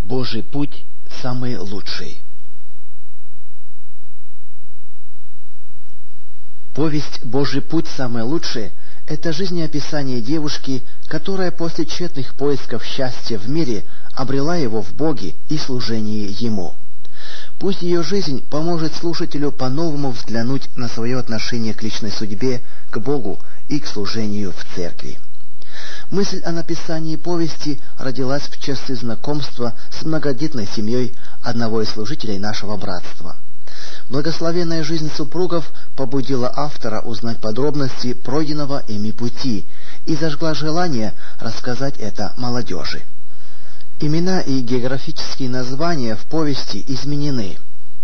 Божий путь самый лучший. Повесть «Божий путь самый лучший» — это жизнеописание девушки, которая после тщетных поисков счастья в мире обрела его в Боге и служении Ему. Пусть ее жизнь поможет слушателю по-новому взглянуть на свое отношение к личной судьбе, к Богу и к служению в церкви. Мысль о написании повести родилась в часы знакомства с многодетной семьей одного из служителей нашего братства. Благословенная жизнь супругов побудила автора узнать подробности пройденного ими пути и зажгла желание рассказать это молодежи. Имена и географические названия в повести изменены.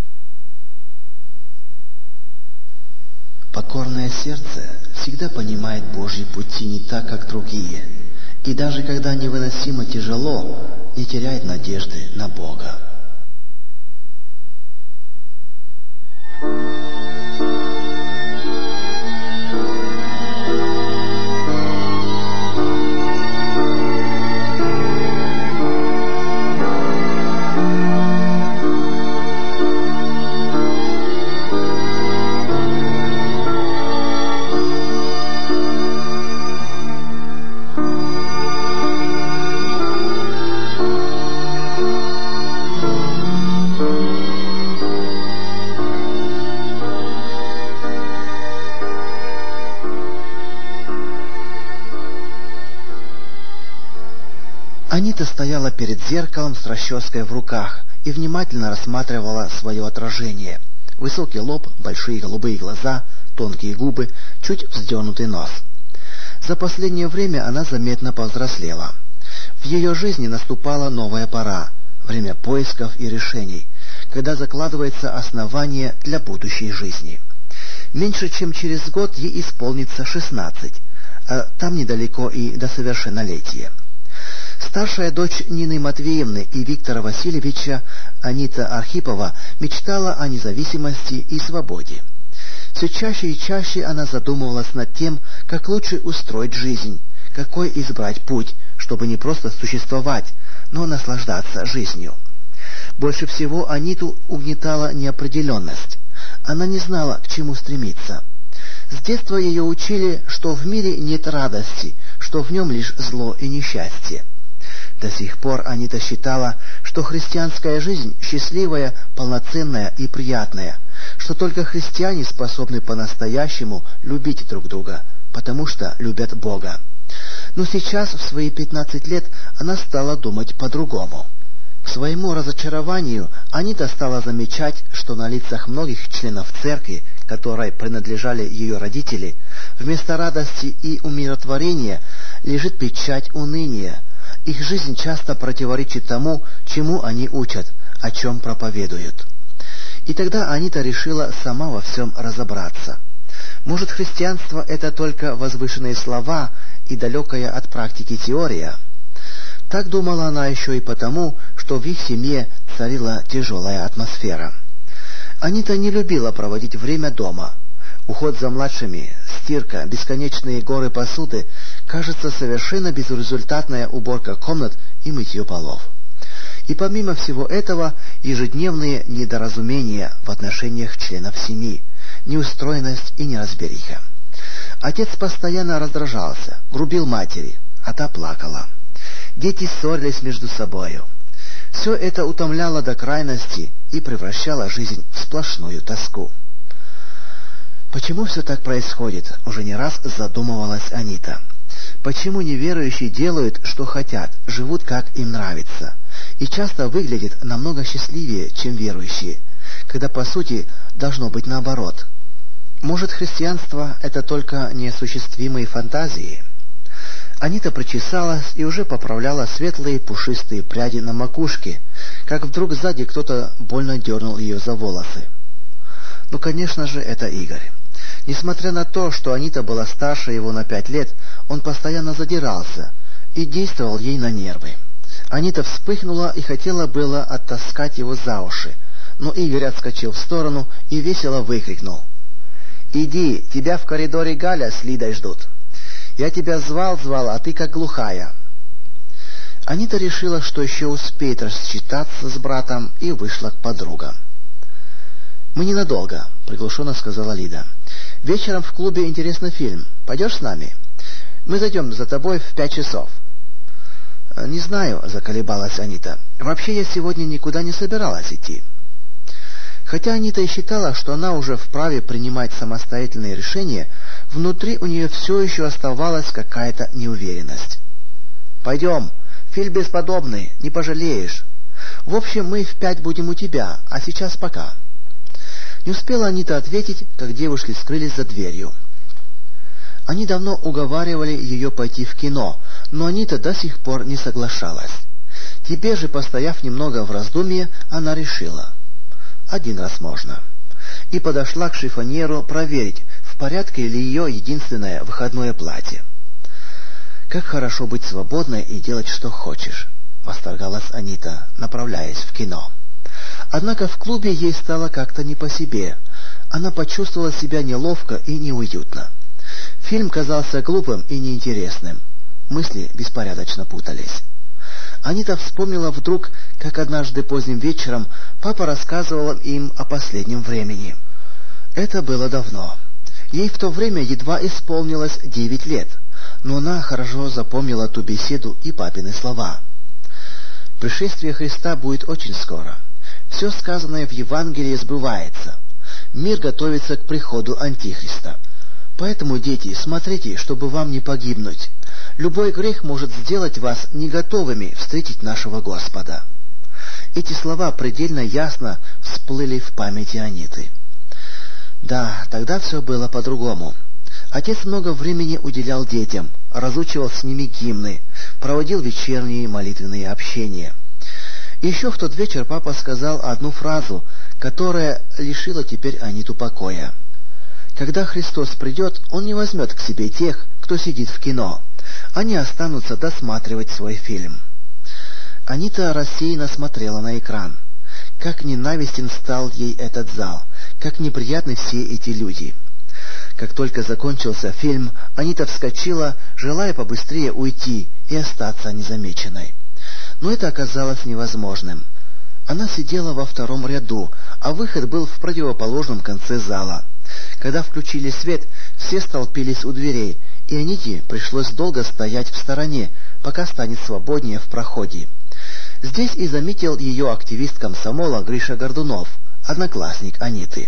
Покорное сердце всегда понимает Божьи пути не так, как другие, и даже когда невыносимо тяжело, не теряет надежды на Бога. Анита стояла перед зеркалом с расческой в руках и внимательно рассматривала свое отражение. Высокий лоб, большие голубые глаза, тонкие губы, чуть вздернутый нос. За последнее время она заметно повзрослела. В ее жизни наступала новая пора, время поисков и решений, когда закладывается основание для будущей жизни. Меньше чем через год ей исполнится 16, а там недалеко и до совершеннолетия. Старшая дочь Нины Матвеевны и Виктора Васильевича, Анита Архипова, мечтала о независимости и свободе. Все чаще и чаще она задумывалась над тем, как лучше устроить жизнь, какой избрать путь, чтобы не просто существовать, но наслаждаться жизнью. Больше всего Аниту угнетала неопределенность. Она не знала, к чему стремиться. С детства ее учили, что в мире нет радости, что в нем лишь зло и несчастье. До сих пор Анита считала, что христианская жизнь счастливая, полноценная и приятная, что только христиане способны по-настоящему любить друг друга, потому что любят Бога. Но сейчас, в свои 15 лет, она стала думать по-другому. К своему разочарованию Анита стала замечать, что на лицах многих членов церкви, которой принадлежали ее родители, вместо радости и умиротворения лежит печать уныния. Их жизнь часто противоречит тому, чему они учат, о чем проповедуют. И тогда Анита решила сама во всем разобраться. Может, христианство — это только возвышенные слова и далекая от практики теория? Так думала она еще и потому, что в их семье царила тяжелая атмосфера. Анита не любила проводить время дома. Уход за младшими, стирка, бесконечные горы посуды, кажется, совершенно безрезультатная уборка комнат и мытье полов. И помимо всего этого, ежедневные недоразумения в отношениях членов семьи, неустроенность и неразбериха. Отец постоянно раздражался, грубил матери, а та плакала. Дети ссорились между собою. Все это утомляло до крайности и превращало жизнь в сплошную тоску. Почему все так происходит, уже не раз задумывалась Анита. Почему неверующие делают, что хотят, живут, как им нравится, и часто выглядят намного счастливее, чем верующие, когда по сути должно быть наоборот? Может, христианство — это только неосуществимые фантазии? Анита причесалась и уже поправляла светлые пушистые пряди на макушке, как вдруг сзади кто-то больно дернул ее за волосы. Ну, конечно же, это Игорь. Несмотря на то, что Анита была старше его на 5 лет, он постоянно задирался и действовал ей на нервы. Анита вспыхнула и хотела было оттаскать его за уши, но Игорь отскочил в сторону и весело выкрикнул: «Иди, тебя в коридоре Галя с Лидой ждут. Я тебя звал, а ты как глухая». Анита решила, что еще успеет рассчитаться с братом, и вышла к подругам. «Мы ненадолго», — приглушенно сказала Лида. «Вечером в клубе интересный фильм. Пойдешь с нами? Мы зайдем за тобой в 5 часов». «Не знаю», — заколебалась Анита. «Вообще я сегодня никуда не собиралась идти». Хотя Анита и считала, что она уже вправе принимать самостоятельные решения, внутри у нее все еще оставалась какая-то неуверенность. «Пойдем. Фильм бесподобный, не пожалеешь. В общем, мы в 5 будем у тебя, а сейчас пока». Не успела Анита ответить, как девушки скрылись за дверью. Они давно уговаривали ее пойти в кино, но Анита до сих пор не соглашалась. Теперь же, постояв немного в раздумье, она решила: один раз можно. И подошла к шифоньеру проверить, в порядке ли ее единственное выходное платье. «Как хорошо быть свободной и делать, что хочешь», — восторгалась Анита, направляясь в кино. Однако в клубе ей стало как-то не по себе. Она почувствовала себя неловко и неуютно. Фильм казался глупым и неинтересным. Мысли беспорядочно путались. Анита вспомнила вдруг, как однажды поздним вечером папа рассказывал им о последнем времени. Это было давно. Ей в то время едва исполнилось 9 лет, но она хорошо запомнила ту беседу и папины слова. «Пришествие Христа будет очень скоро. Все сказанное в Евангелии сбывается. Мир готовится к приходу Антихриста. Поэтому, дети, смотрите, чтобы вам не погибнуть. Любой грех может сделать вас не готовыми встретить нашего Господа». Эти слова предельно ясно всплыли в памяти Аниты. Да, тогда все было по-другому. Отец много времени уделял детям, разучивал с ними гимны, проводил вечерние молитвенные общения. И еще в тот вечер папа сказал одну фразу, которая лишила теперь Аниту покоя. Когда Христос придет, Он не возьмет к себе тех, кто сидит в кино. Они останутся досматривать свой фильм. Анита рассеянно смотрела на экран. Как ненавистен стал ей этот зал, как неприятны все эти люди. Как только закончился фильм, Анита вскочила, желая побыстрее уйти и остаться незамеченной. Но это оказалось невозможным. Она сидела во втором ряду, а выход был в противоположном конце зала. Когда включили свет, все столпились у дверей, и Аните пришлось долго стоять в стороне, пока станет свободнее в проходе. Здесь и заметил ее активист комсомола Гриша Гордунов, одноклассник Аниты.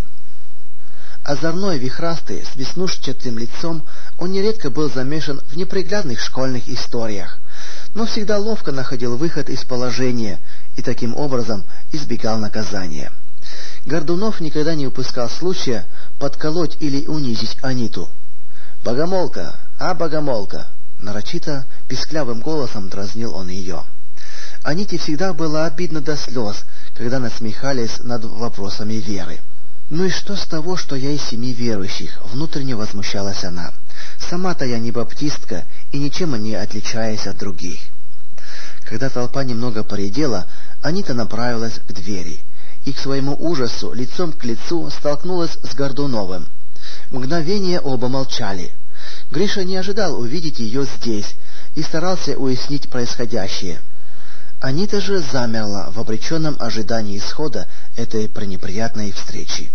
Озорной, вихрастый, с веснушчатым лицом, он нередко был замешан в неприглядных школьных историях, но всегда ловко находил выход из положения и таким образом избегал наказания. Гордунов никогда не упускал случая подколоть или унизить Аниту. «Богомолка, богомолка!» — нарочито, писклявым голосом дразнил он ее. Аните всегда было обидно до слез, когда насмехались над вопросами веры. «Ну и что с того, что я из 7 верующих?» — внутренне возмущалась она. «Сама-то я не баптистка и ничем не отличаюсь от других». Когда толпа немного поредела, Анита направилась к двери и к своему ужасу лицом к лицу столкнулась с Гордуновым. Мгновение оба молчали. Гриша не ожидал увидеть ее здесь и старался уяснить происходящее. Анита же замерла в обреченном ожидании исхода этой пренеприятной встречи.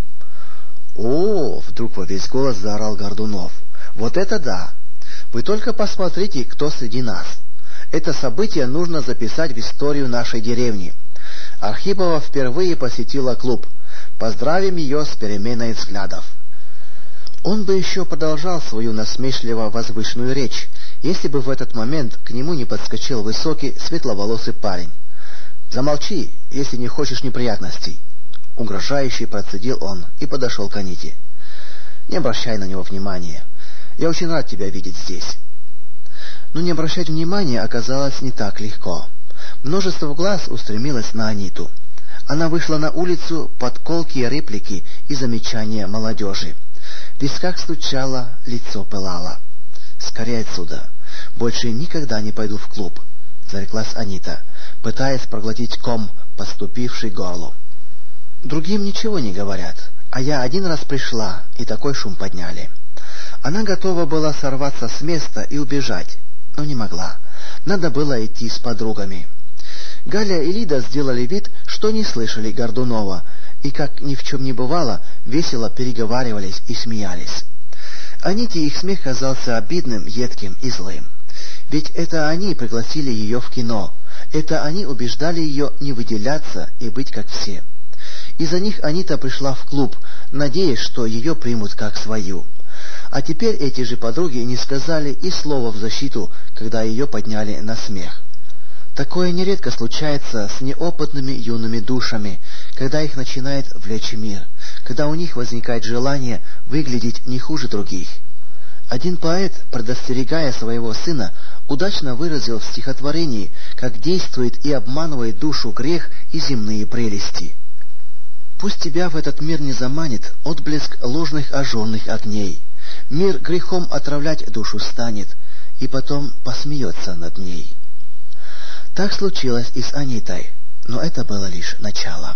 «О!» — вдруг во весь голос заорал Гордунов. «Вот это да! Вы только посмотрите, кто среди нас! Это событие нужно записать в историю нашей деревни. Архипова впервые посетила клуб. Поздравим ее с переменой взглядов». Он бы еще продолжал свою насмешливо-возвышенную речь, если бы в этот момент к нему не подскочил высокий, светловолосый парень. «Замолчи, если не хочешь неприятностей!» Угрожающе процедил он и подошел к Аните. «Не обращай на него внимания. Я очень рад тебя видеть здесь». Но не обращать внимания оказалось не так легко. Множество глаз устремилось на Аниту. Она вышла на улицу под колкие реплики и замечания молодежи. В висках стучало, лицо пылало. «Скорее отсюда! Больше никогда не пойду в клуб», — зареклась Анита, пытаясь проглотить ком, подступивший к горлу. «Другим ничего не говорят, а я один раз пришла, и такой шум подняли». Она готова была сорваться с места и убежать, но не могла. Надо было идти с подругами. Галя и Лида сделали вид, что не слышали Гордунова, и, как ни в чем не бывало, весело переговаривались и смеялись. Аните их смех казался обидным, едким и злым. Ведь это они пригласили ее в кино, это они убеждали ее не выделяться и быть как все. Из-за них Анита пришла в клуб, надеясь, что ее примут как свою. А теперь эти же подруги не сказали и слова в защиту, когда ее подняли на смех. Такое нередко случается с неопытными юными душами, когда их начинает влечь мир, когда у них возникает желание выглядеть не хуже других. Один поэт, предостерегая своего сына, удачно выразил в стихотворении, как действует и обманывает душу грех и земные прелести. «Пусть тебя в этот мир не заманит отблеск ложных ажурных огней. Мир грехом отравлять душу станет, и потом посмеется над ней». Так случилось и с Анитой, но это было лишь начало.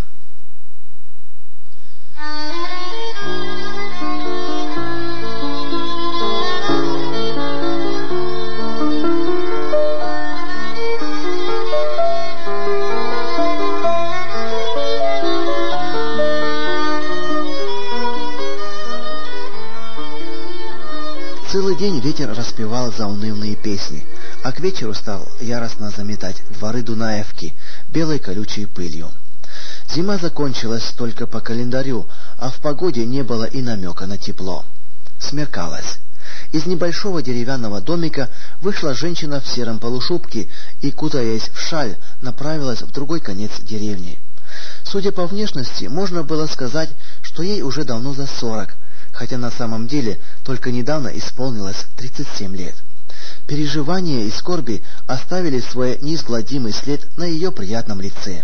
Целый день ветер распевал заунывные песни, а к вечеру стал яростно заметать дворы Дунаевки белой колючей пылью. Зима закончилась только по календарю, а в погоде не было и намека на тепло. Смеркалось. Из небольшого деревянного домика вышла женщина в сером полушубке и, кутаясь в шаль, направилась в другой конец деревни. Судя по внешности, можно было сказать, что ей уже давно за 40, хотя на самом деле только недавно исполнилось 37 лет. Переживания и скорби оставили свой неизгладимый след на ее приятном лице.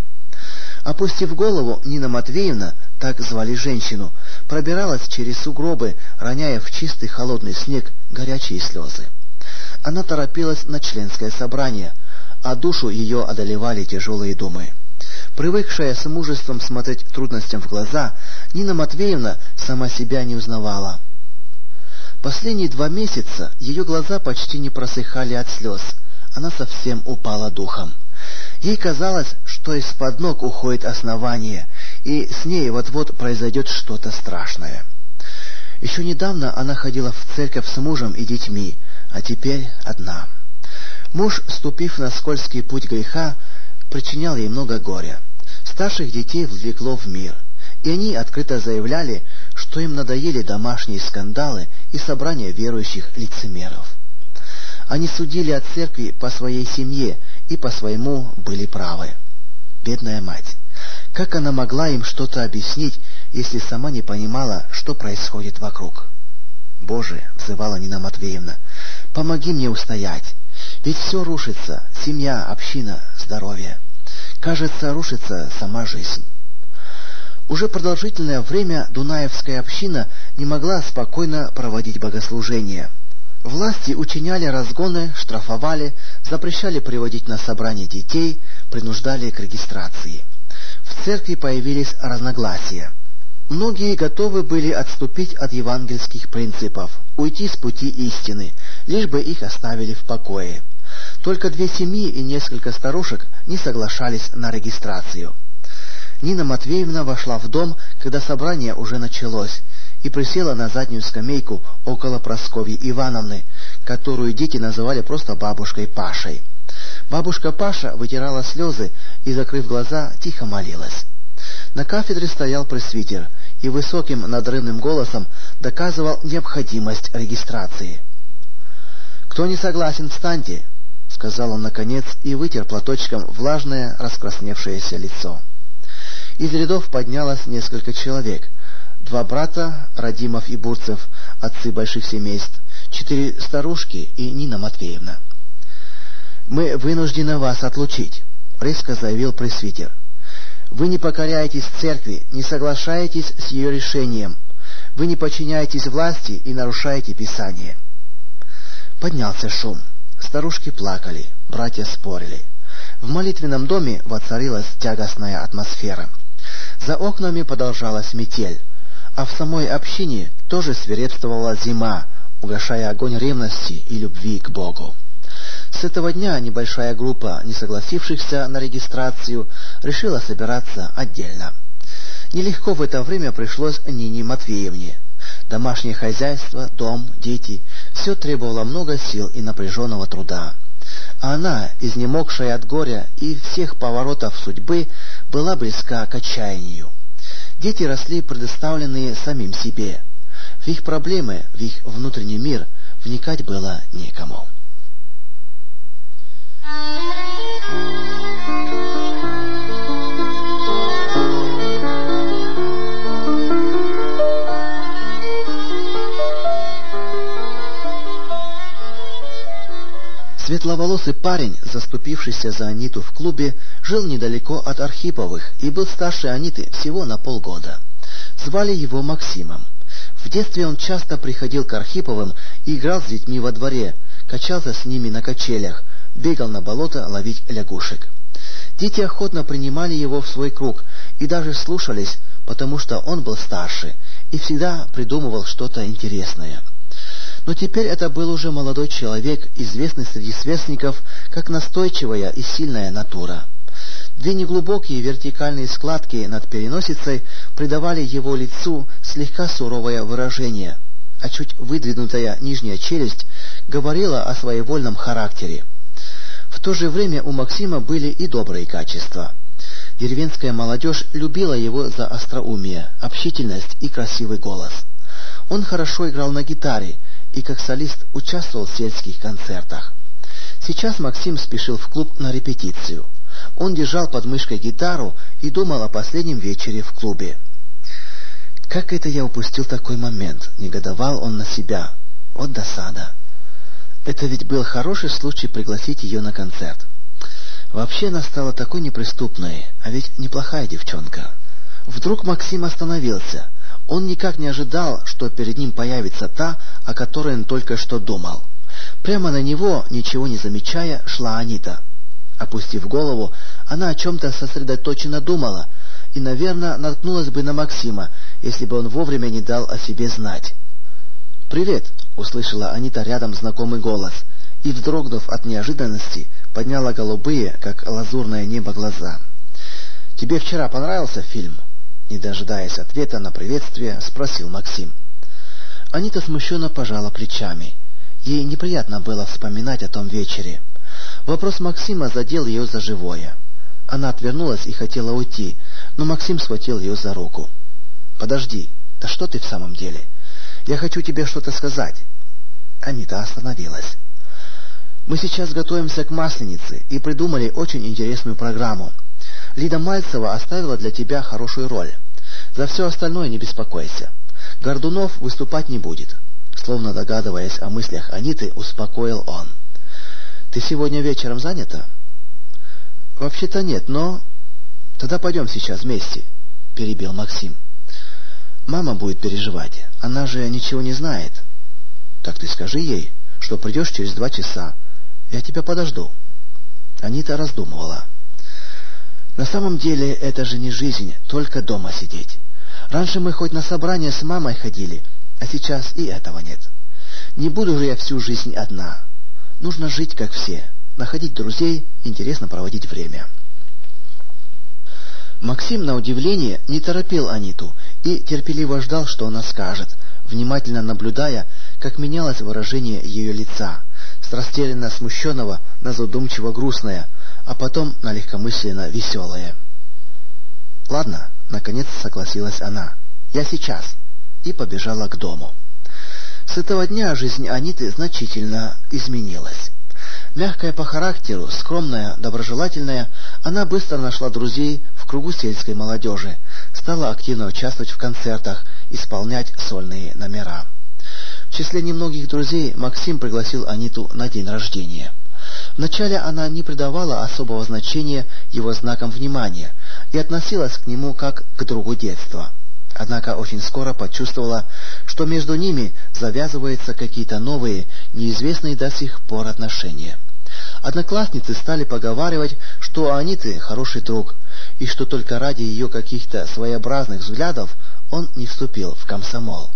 Опустив голову, Нина Матвеевна, так звали женщину, пробиралась через сугробы, роняя в чистый холодный снег горячие слезы. Она торопилась на членское собрание, а душу ее одолевали тяжелые думы. Привыкшая с мужеством смотреть трудностям в глаза, Нина Матвеевна сама себя не узнавала. Последние 2 месяца ее глаза почти не просыхали от слез. Она совсем упала духом. Ей казалось, что из-под ног уходит основание, и с ней вот-вот произойдет что-то страшное. Еще недавно она ходила в церковь с мужем и детьми, а теперь одна. Муж, ступив на скользкий путь греха, причинял ей много горя. Старших детей влекло в мир, и они открыто заявляли, что им надоели домашние скандалы и собрания верующих лицемеров. Они судили о церкви по своей семье и по-своему были правы. Бедная мать! Как она могла им что-то объяснить, если сама не понимала, что происходит вокруг? «Боже!» — взывала Нина Матвеевна. «Помоги мне устоять! Ведь все рушится — семья, община, здоровье. Кажется, рушится сама жизнь». Уже продолжительное время Дунаевская община не могла спокойно проводить богослужения. Власти учиняли разгоны, штрафовали, запрещали приводить на собрания детей, принуждали к регистрации. В церкви появились разногласия. Многие готовы были отступить от евангельских принципов, уйти с пути истины, лишь бы их оставили в покое. Только 2 семьи и несколько старушек не соглашались на регистрацию. Нина Матвеевна вошла в дом, когда собрание уже началось, и присела на заднюю скамейку около Прасковьи Ивановны, которую дети называли просто бабушкой Пашей. Бабушка Паша вытирала слезы и, закрыв глаза, тихо молилась. На кафедре стоял пресвитер и высоким надрывным голосом доказывал необходимость регистрации. «Кто не согласен, встаньте», — сказал он наконец и вытер платочком влажное, раскрасневшееся лицо. Из рядов поднялось несколько человек. 2 брата, Радимов и Бурцев, отцы больших семейств, 4 старушки и Нина Матвеевна. «Мы вынуждены вас отлучить», — резко заявил пресвитер. «Вы не покоряетесь церкви, не соглашаетесь с ее решением. Вы не подчиняетесь власти и нарушаете Писание». Поднялся шум. Старушки плакали, братья спорили. В молитвенном доме воцарилась тягостная атмосфера. За окнами продолжалась метель, а в самой общине тоже свирепствовала зима, угашая огонь ревности и любви к Богу. С этого дня небольшая группа не согласившихся на регистрацию решила собираться отдельно. Нелегко в это время пришлось Нине Матвеевне. Домашнее хозяйство, дом, дети – все требовало много сил и напряженного труда. А она, изнемогшая от горя и всех поворотов судьбы, была близка к отчаянию. Дети росли предоставленные самим себе. В их проблемы, в их внутренний мир вникать было некому. Светловолосый парень, заступившийся за Аниту в клубе, жил недалеко от Архиповых и был старше Аниты всего на полгода. Звали его Максимом. В детстве он часто приходил к Архиповым и играл с детьми во дворе, качался с ними на качелях, бегал на болото ловить лягушек. Дети охотно принимали его в свой круг и даже слушались, потому что он был старше и всегда придумывал что-то интересное. Но теперь это был уже молодой человек, известный среди сверстников как настойчивая и сильная натура. Две неглубокие вертикальные складки над переносицей придавали его лицу слегка суровое выражение, а чуть выдвинутая нижняя челюсть говорила о своевольном характере. В то же время у Максима были и добрые качества. Деревенская молодежь любила его за остроумие, общительность и красивый голос. Он хорошо играл на гитаре и как солист участвовал в сельских концертах. Сейчас Максим спешил в клуб на репетицию. Он держал под мышкой гитару и думал о последнем вечере в клубе. «Как это я упустил такой момент?» — негодовал он на себя. «Вот досада. Это ведь был хороший случай пригласить ее на концерт. Вообще она стала такой неприступной, а ведь неплохая девчонка». Вдруг Максим остановился. Он никак не ожидал, что перед ним появится та, о которой он только что думал. Прямо на него, ничего не замечая, шла Анита. Опустив голову, она о чем-то сосредоточенно думала и, наверное, наткнулась бы на Максима, если бы он вовремя не дал о себе знать. «Привет!» — услышала Анита рядом знакомый голос и, вздрогнув от неожиданности, подняла голубые, как лазурное небо, глаза. «Тебе вчера понравился фильм?» Не дожидаясь ответа на приветствие, спросил Максим. Анита смущенно пожала плечами. Ей неприятно было вспоминать о том вечере. Вопрос Максима задел ее за живое. Она отвернулась и хотела уйти, но Максим схватил ее за руку. «Подожди, да что ты в самом деле? Я хочу тебе что-то сказать». Анита остановилась. «Мы сейчас готовимся к Масленице и придумали очень интересную программу. Лида Мальцева оставила для тебя хорошую роль. За все остальное не беспокойся. Гордунов выступать не будет». Словно догадываясь о мыслях Аниты, успокоил он. «Ты сегодня вечером занята?» «Вообще-то нет, но...» «Тогда пойдем сейчас вместе», — перебил Максим. «Мама будет переживать. Она же ничего не знает». «Так ты скажи ей, что придешь через 2 часа. Я тебя подожду». Анита раздумывала. «На самом деле это же не жизнь, только дома сидеть. Раньше мы хоть на собрание с мамой ходили, а сейчас и этого нет. Не буду же я всю жизнь одна. Нужно жить, как все, находить друзей, интересно проводить время». Максим, на удивление, не торопил Аниту и терпеливо ждал, что она скажет, внимательно наблюдая, как менялось выражение ее лица, с растерянно смущенного на задумчиво грустное, а потом на легкомысленно веселое. «Ладно», — наконец согласилась она, — «я сейчас», и побежала к дому. С этого дня жизнь Аниты значительно изменилась. Мягкая по характеру, скромная, доброжелательная, она быстро нашла друзей в кругу сельской молодежи, стала активно участвовать в концертах, исполнять сольные номера. В числе немногих друзей Максим пригласил Аниту на день рождения. Вначале она не придавала особого значения его знакам внимания и относилась к нему как к другу детства. Однако очень скоро почувствовала, что между ними завязываются какие-то новые, неизвестные до сих пор отношения. Одноклассницы стали поговаривать, что у Аниты хороший друг, и что только ради ее каких-то своеобразных взглядов он не вступил в комсомол.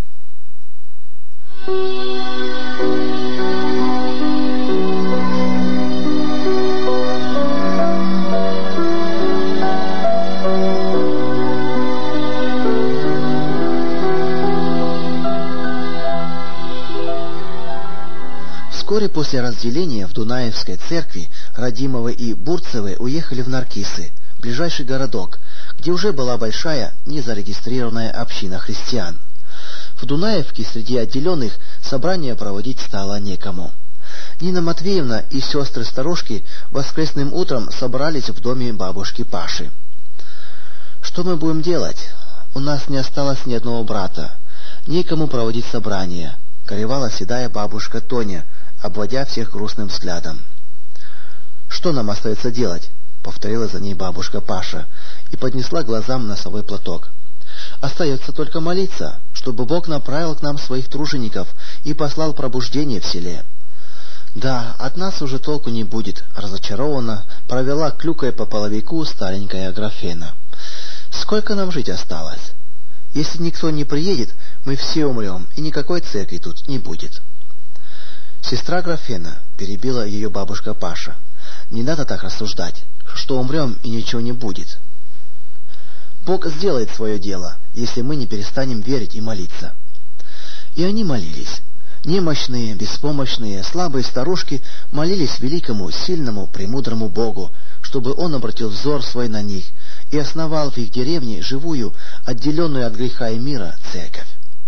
Вскоре после разделения в Дунаевской церкви Радимовы и Бурцевы уехали в Наркисы, ближайший городок, где уже была большая незарегистрированная община христиан. В Дунаевке среди отделенных собрание проводить стало некому. Нина Матвеевна и сестры-старушки воскресным утром собрались в доме бабушки Паши. «Что мы будем делать? У нас не осталось ни одного брата. Некому проводить собрание», — горевала седая бабушка Тоня, обводя всех грустным взглядом. «Что нам остается делать?» — повторила за ней бабушка Паша и поднесла глазам носовой платок. «Остается только молиться, чтобы Бог направил к нам своих тружеников и послал пробуждение в селе». «Да, от нас уже толку не будет», — разочарованно провела клюкой по половику старенькая Аграфена. «Сколько нам жить осталось? Если никто не приедет, мы все умрем, и никакой церкви тут не будет». «Сестра Аграфена», — перебила ее бабушка Паша, — «не надо так рассуждать, что умрем и ничего не будет. Бог сделает свое дело, если мы не перестанем верить и молиться». И они молились. Немощные, беспомощные, слабые старушки молились великому, сильному, премудрому Богу, чтобы Он обратил взор свой на них и основал в их деревне живую, отделенную от греха и мира, церковь.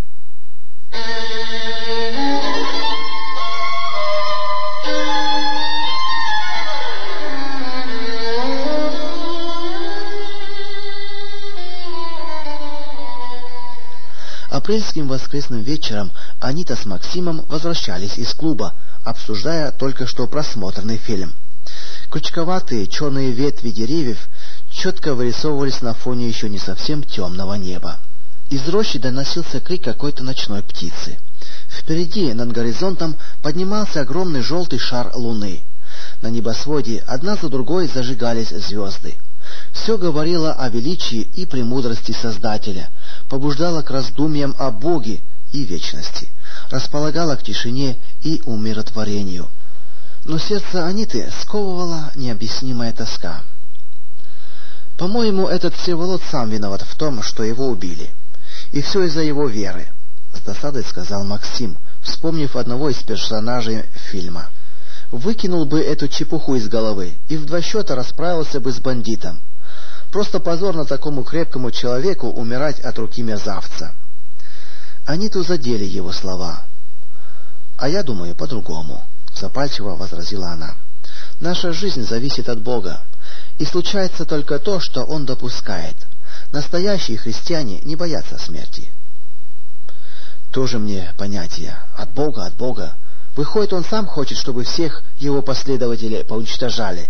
Апрельским воскресным вечером Анита с Максимом возвращались из клуба, обсуждая только что просмотренный фильм. Крючковатые черные ветви деревьев четко вырисовывались на фоне еще не совсем темного неба. Из рощи доносился крик какой-то ночной птицы. Впереди, над горизонтом, поднимался огромный желтый шар луны. На небосводе одна за другой зажигались звезды. Все говорило о величии и премудрости Создателя, побуждало к раздумьям о Боге и вечности, располагало к тишине и умиротворению. Но сердце Аниты сковывала необъяснимая тоска. «По-моему, этот Всеволод сам виноват в том, что его убили. И все из-за его веры», — с досадой сказал Максим, вспомнив одного из персонажей фильма. «Выкинул бы эту чепуху из головы и в 2 счета расправился бы с бандитом. Просто позорно такому крепкому человеку умирать от руки мерзавца». Аниту задели его слова. «А я думаю по-другому», — запальчиво возразила она. «Наша жизнь зависит от Бога, и случается только то, что Он допускает. Настоящие христиане не боятся смерти». «Тоже мне понятие. От Бога. Выходит, Он сам хочет, чтобы всех Его последователей поуничтожали».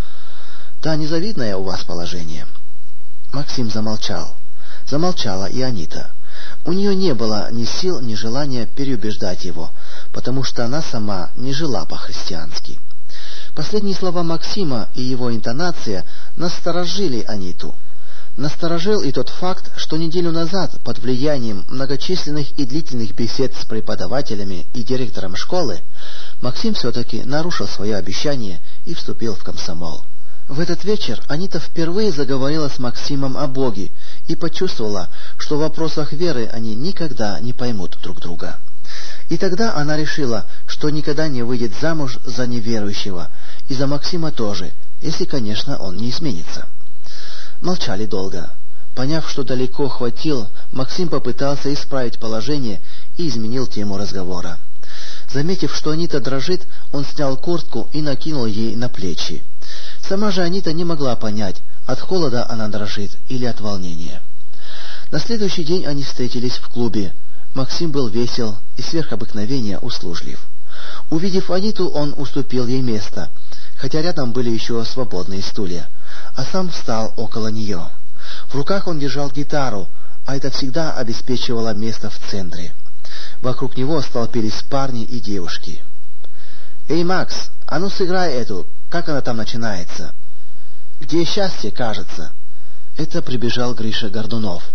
«Да, незавидное у вас положение». Максим замолчал. Замолчала и Анита. У нее не было ни сил, ни желания переубеждать его, потому что она сама не жила по-христиански. Последние слова Максима и его интонация насторожили Аниту. Насторожил и тот факт, что неделю назад, под влиянием многочисленных и длительных бесед с преподавателями и директором школы, Максим все-таки нарушил свое обещание и вступил в комсомол. В этот вечер Анита впервые заговорила с Максимом о Боге и почувствовала, что в вопросах веры они никогда не поймут друг друга. И тогда она решила, что никогда не выйдет замуж за неверующего, и за Максима тоже, если, конечно, он не изменится. Молчали долго. Поняв, что далеко хватил, Максим попытался исправить положение и изменил тему разговора. Заметив, что Анита дрожит, он снял куртку и накинул ей на плечи. Сама же Анита не могла понять, от холода она дрожит или от волнения. На следующий день они встретились в клубе. Максим был весел и сверх обыкновения услужлив. Увидев Аниту, он уступил ей место, хотя рядом были еще свободные стулья, а сам встал около нее. В руках он держал гитару, а это всегда обеспечивало место в центре. Вокруг него столпились парни и девушки. «Эй, Макс, а ну сыграй эту, как она там начинается?» «Где счастье, кажется?» Это прибежал Гриша Гордунов.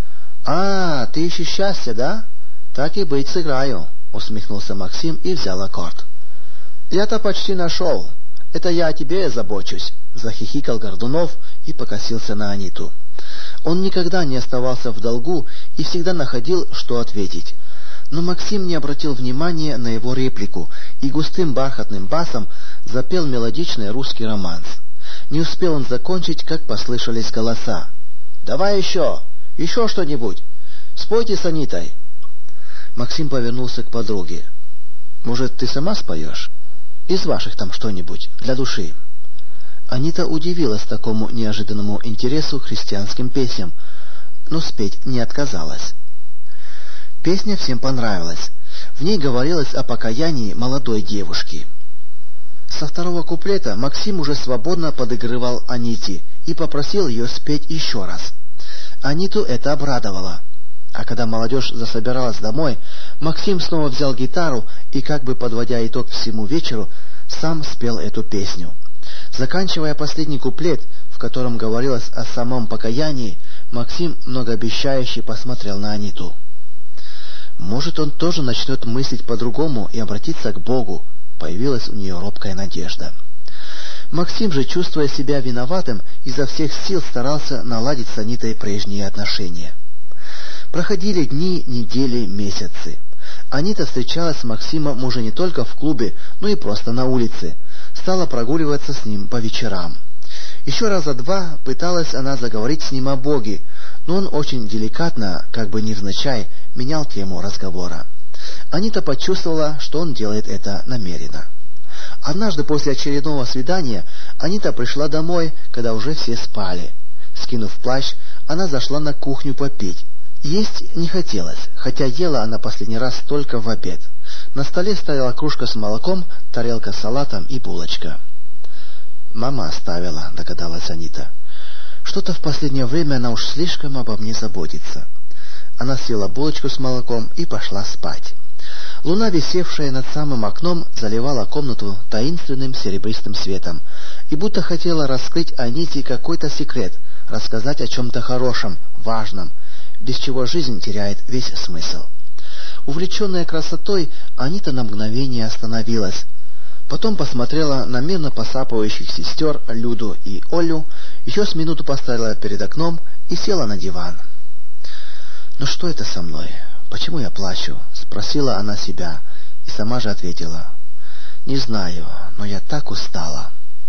«А, ты ищешь счастье, да? Так и быть, сыграю», — усмехнулся Максим и взял аккорд. «Я-то почти нашел. Это я о тебе забочусь», — захихикал Гордунов и покосился на Аниту. Он никогда не оставался в долгу и всегда находил, что ответить. Но Максим не обратил внимания на его реплику и густым бархатным басом запел мелодичный русский романс. Не успел он закончить, как послышались голоса. «Давай еще! Еще что-нибудь! Спойте с Анитой!» Максим повернулся к подруге. «Может, ты сама споешь? Из ваших там что-нибудь, для души?» Анита удивилась такому неожиданному интересу к христианским песням, но спеть не отказалась. Песня всем понравилась. В ней говорилось о покаянии молодой девушки. Со второго куплета Максим уже свободно подыгрывал Аните и попросил ее спеть еще раз. Аниту это обрадовало. А когда молодежь засобиралась домой, Максим снова взял гитару и, как бы подводя итог всему вечеру, сам спел эту песню. Заканчивая последний куплет, в котором говорилось о самом покаянии, Максим многообещающе посмотрел на Аниту. Может, он тоже начнет мыслить по-другому и обратиться к Богу. Появилась у нее робкая надежда. Максим же, чувствуя себя виноватым, изо всех сил старался наладить с Анитой прежние отношения. Проходили дни, недели, месяцы. Анита встречалась с Максимом уже не только в клубе, но и просто на улице. Стала прогуливаться с ним по вечерам. Еще раза два пыталась она заговорить с ним о Боге, но он очень деликатно, как бы невзначай, менял тему разговора. Анита почувствовала, что он делает это намеренно. Однажды после очередного свидания Анита пришла домой, когда уже все спали. Скинув плащ, она зашла на кухню попить. Есть не хотелось, хотя ела она последний раз только в обед. На столе стояла кружка с молоком, тарелка с салатом и булочка. «Мама оставила», — догадалась Анита. «Что-то в последнее время она уж слишком обо мне заботится». Она съела булочку с молоком и пошла спать. Луна, висевшая над самым окном, заливала комнату таинственным серебристым светом и будто хотела раскрыть Аните какой-то секрет, рассказать о чем-то хорошем, важном, без чего жизнь теряет весь смысл. Увлеченная красотой, Анита на мгновение остановилась. Потом посмотрела на мирно посапывающих сестер Люду и Олю, еще с минуту поставила перед окном и села на диван. «Ну что это со мной? Почему я плачу?» — спросила она себя, и сама же ответила. «Не знаю, но я так устала».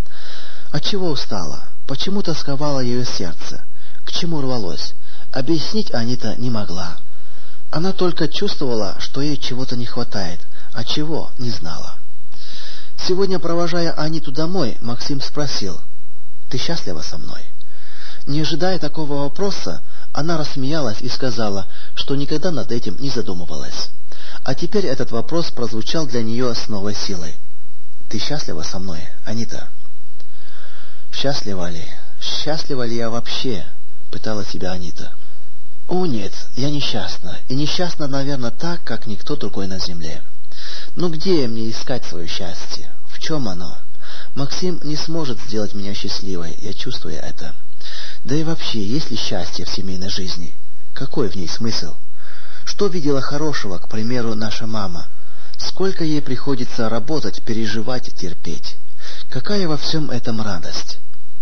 От чего устала? Почему тосковало ее сердце? К чему рвалось? Объяснить Анита не могла. Она только чувствовала, что ей чего-то не хватает, а чего — не знала. Сегодня, провожая Аниту домой, Максим спросил: «Ты счастлива со мной?» Не ожидая такого вопроса, она рассмеялась и сказала, что никогда над этим не задумывалась. А теперь этот вопрос прозвучал для нее с новой силой. «Ты счастлива со мной, Анита?» «Счастлива ли? Счастлива ли я вообще?» — пытала себя Анита. «О нет, я несчастна, и несчастна, наверное, так, как никто другой на земле. Но где мне искать свое счастье? В чем оно? Максим не сможет сделать меня счастливой, я чувствую это. Да и вообще, есть ли счастье в семейной жизни? Какой в ней смысл? Что видела хорошего, к примеру, наша мама? Сколько ей приходится работать, переживать и терпеть? Какая во всем этом радость?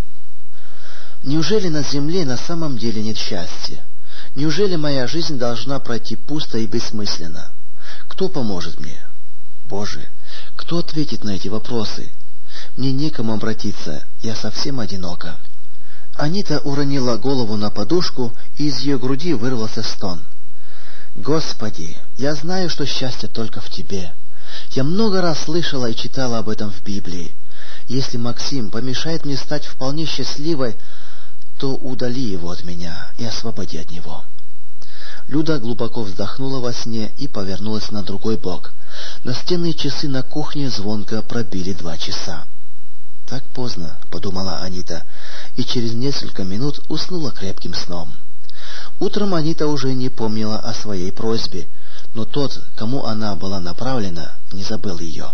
Неужели на земле на самом деле нет счастья? Неужели моя жизнь должна пройти пусто и бессмысленно? Кто поможет мне? Боже, кто ответит на эти вопросы? Мне некому обратиться, я совсем одинока». Анита уронила голову на подушку, и из ее груди вырвался стон. «Господи, я знаю, что счастье только в Тебе. Я много раз слышала и читала об этом в Библии. Если Максим помешает мне стать вполне счастливой, то удали его от меня и освободи от него». Люда глубоко вздохнула во сне и повернулась на другой бок. Настенные часы на кухне звонко пробили 2 часа. «Так поздно», — подумала Анита, и через несколько минут уснула крепким сном. Утром Анита уже не помнила о своей просьбе, но тот, кому она была направлена, не забыл ее.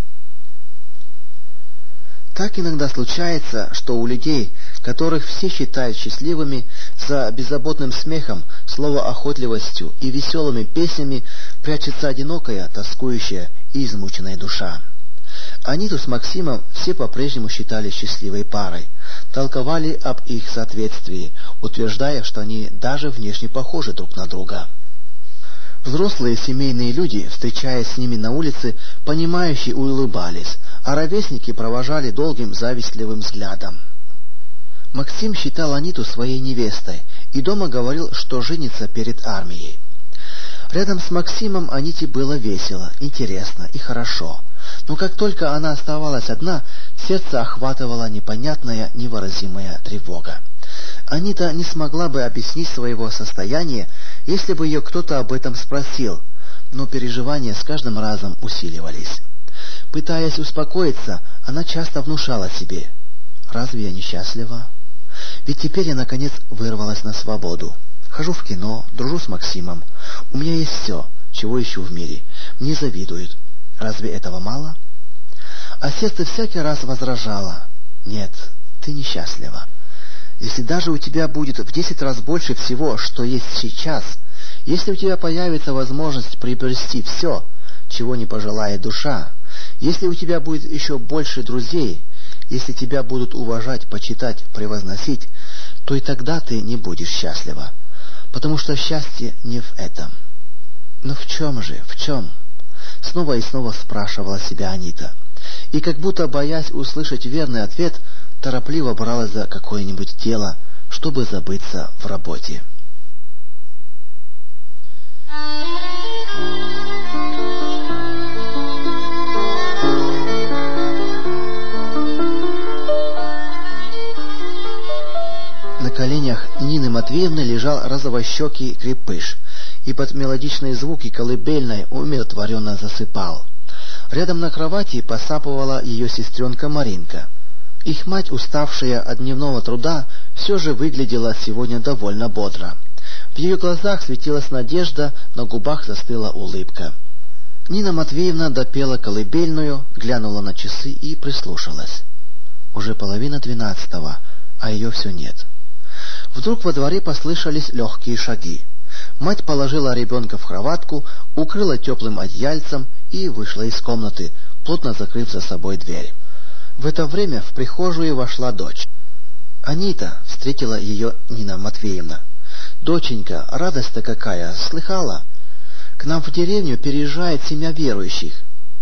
Так иногда случается, что у людей, которых все считают счастливыми, за беззаботным смехом, словоохотливостью и веселыми песнями прячется одинокая, тоскующая и измученная душа. Аниту с Максимом все по-прежнему считали счастливой парой, толковали об их соответствии, утверждая, что они даже внешне похожи друг на друга. Взрослые семейные люди, встречаясь с ними на улице, понимающие улыбались, а ровесники провожали долгим завистливым взглядом. Максим считал Аниту своей невестой и дома говорил, что женится перед армией. Рядом с Максимом Аните было весело, интересно и хорошо. Но как только она оставалась одна, сердце охватывала непонятная, невыразимая тревога. Анита не смогла бы объяснить своего состояния, если бы ее кто-то об этом спросил, но переживания с каждым разом усиливались. Пытаясь успокоиться, она часто внушала себе: «Разве я несчастлива? Ведь теперь я, наконец, вырвалась на свободу. Хожу в кино, дружу с Максимом. У меня есть все, чего ищу в мире. Мне завидуют. Разве этого мало?» А сердце всякий раз возражало: «Нет, ты несчастлива. Если даже у тебя будет в 10 раз больше всего, что есть сейчас, если у тебя появится возможность приобрести все, чего не пожелает душа, если у тебя будет еще больше друзей, если тебя будут уважать, почитать, превозносить, то и тогда ты не будешь счастлива, потому что счастье не в этом». «Но в чем же, в чем?» — снова и снова спрашивала себя Анита. И как будто боясь услышать верный ответ, торопливо бралась за какое-нибудь дело, чтобы забыться в работе. На коленях Нины Матвеевны лежал розовощекий крепыш, и под мелодичные звуки колыбельной умиротворенно засыпал. Рядом на кровати посапывала ее сестренка Маринка. Их мать, уставшая от дневного труда, все же выглядела сегодня довольно бодро. В ее глазах светилась надежда, на губах застыла улыбка. Нина Матвеевна допела колыбельную, глянула на часы и прислушалась. Уже 11:30, а ее все нет. Вдруг во дворе послышались легкие шаги. Мать положила ребенка в кроватку, укрыла теплым одеяльцем и вышла из комнаты, плотно закрыв за собой дверь. В это время в прихожую вошла дочь. «Анита!» — встретила ее Нина Матвеевна. «Доченька, радость-то какая! Слыхала? К нам в деревню переезжает семья верующих».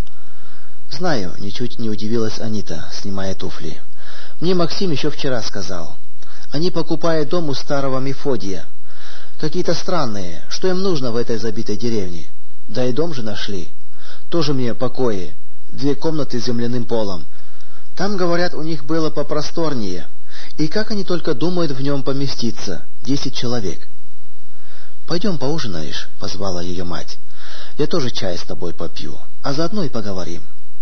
«Знаю», — ничуть не удивилась Анита, снимая туфли. «Мне Максим еще вчера сказал. Они покупают дом у старого Мефодия. Какие-то странные. Что им нужно в этой забитой деревне? Да и дом же нашли. Тоже мне покои. 2 комнаты с земляным полом. Там, говорят, у них было попросторнее. И как они только думают в нем поместиться? 10 человек». «Пойдем поужинаешь», — позвала ее мать. «Я тоже чай с тобой попью, а заодно и поговорим».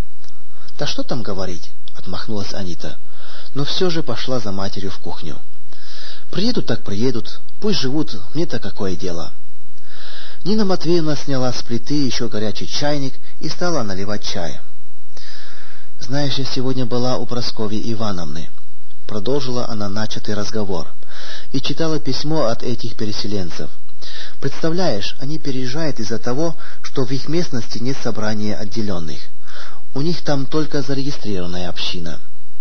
«Да что там говорить?» — отмахнулась Анита, но все же пошла за матерью в кухню. «Приедут так приедут, пусть живут, мне-то какое дело». Нина Матвеевна сняла с плиты еще горячий чайник и стала наливать чай. «Знаешь, я сегодня была у Прасковьи Ивановны», — продолжила она начатый разговор, «и читала письмо от этих переселенцев. Представляешь, они переезжают из-за того, что в их местности нет собрания отделенных. У них там только зарегистрированная община».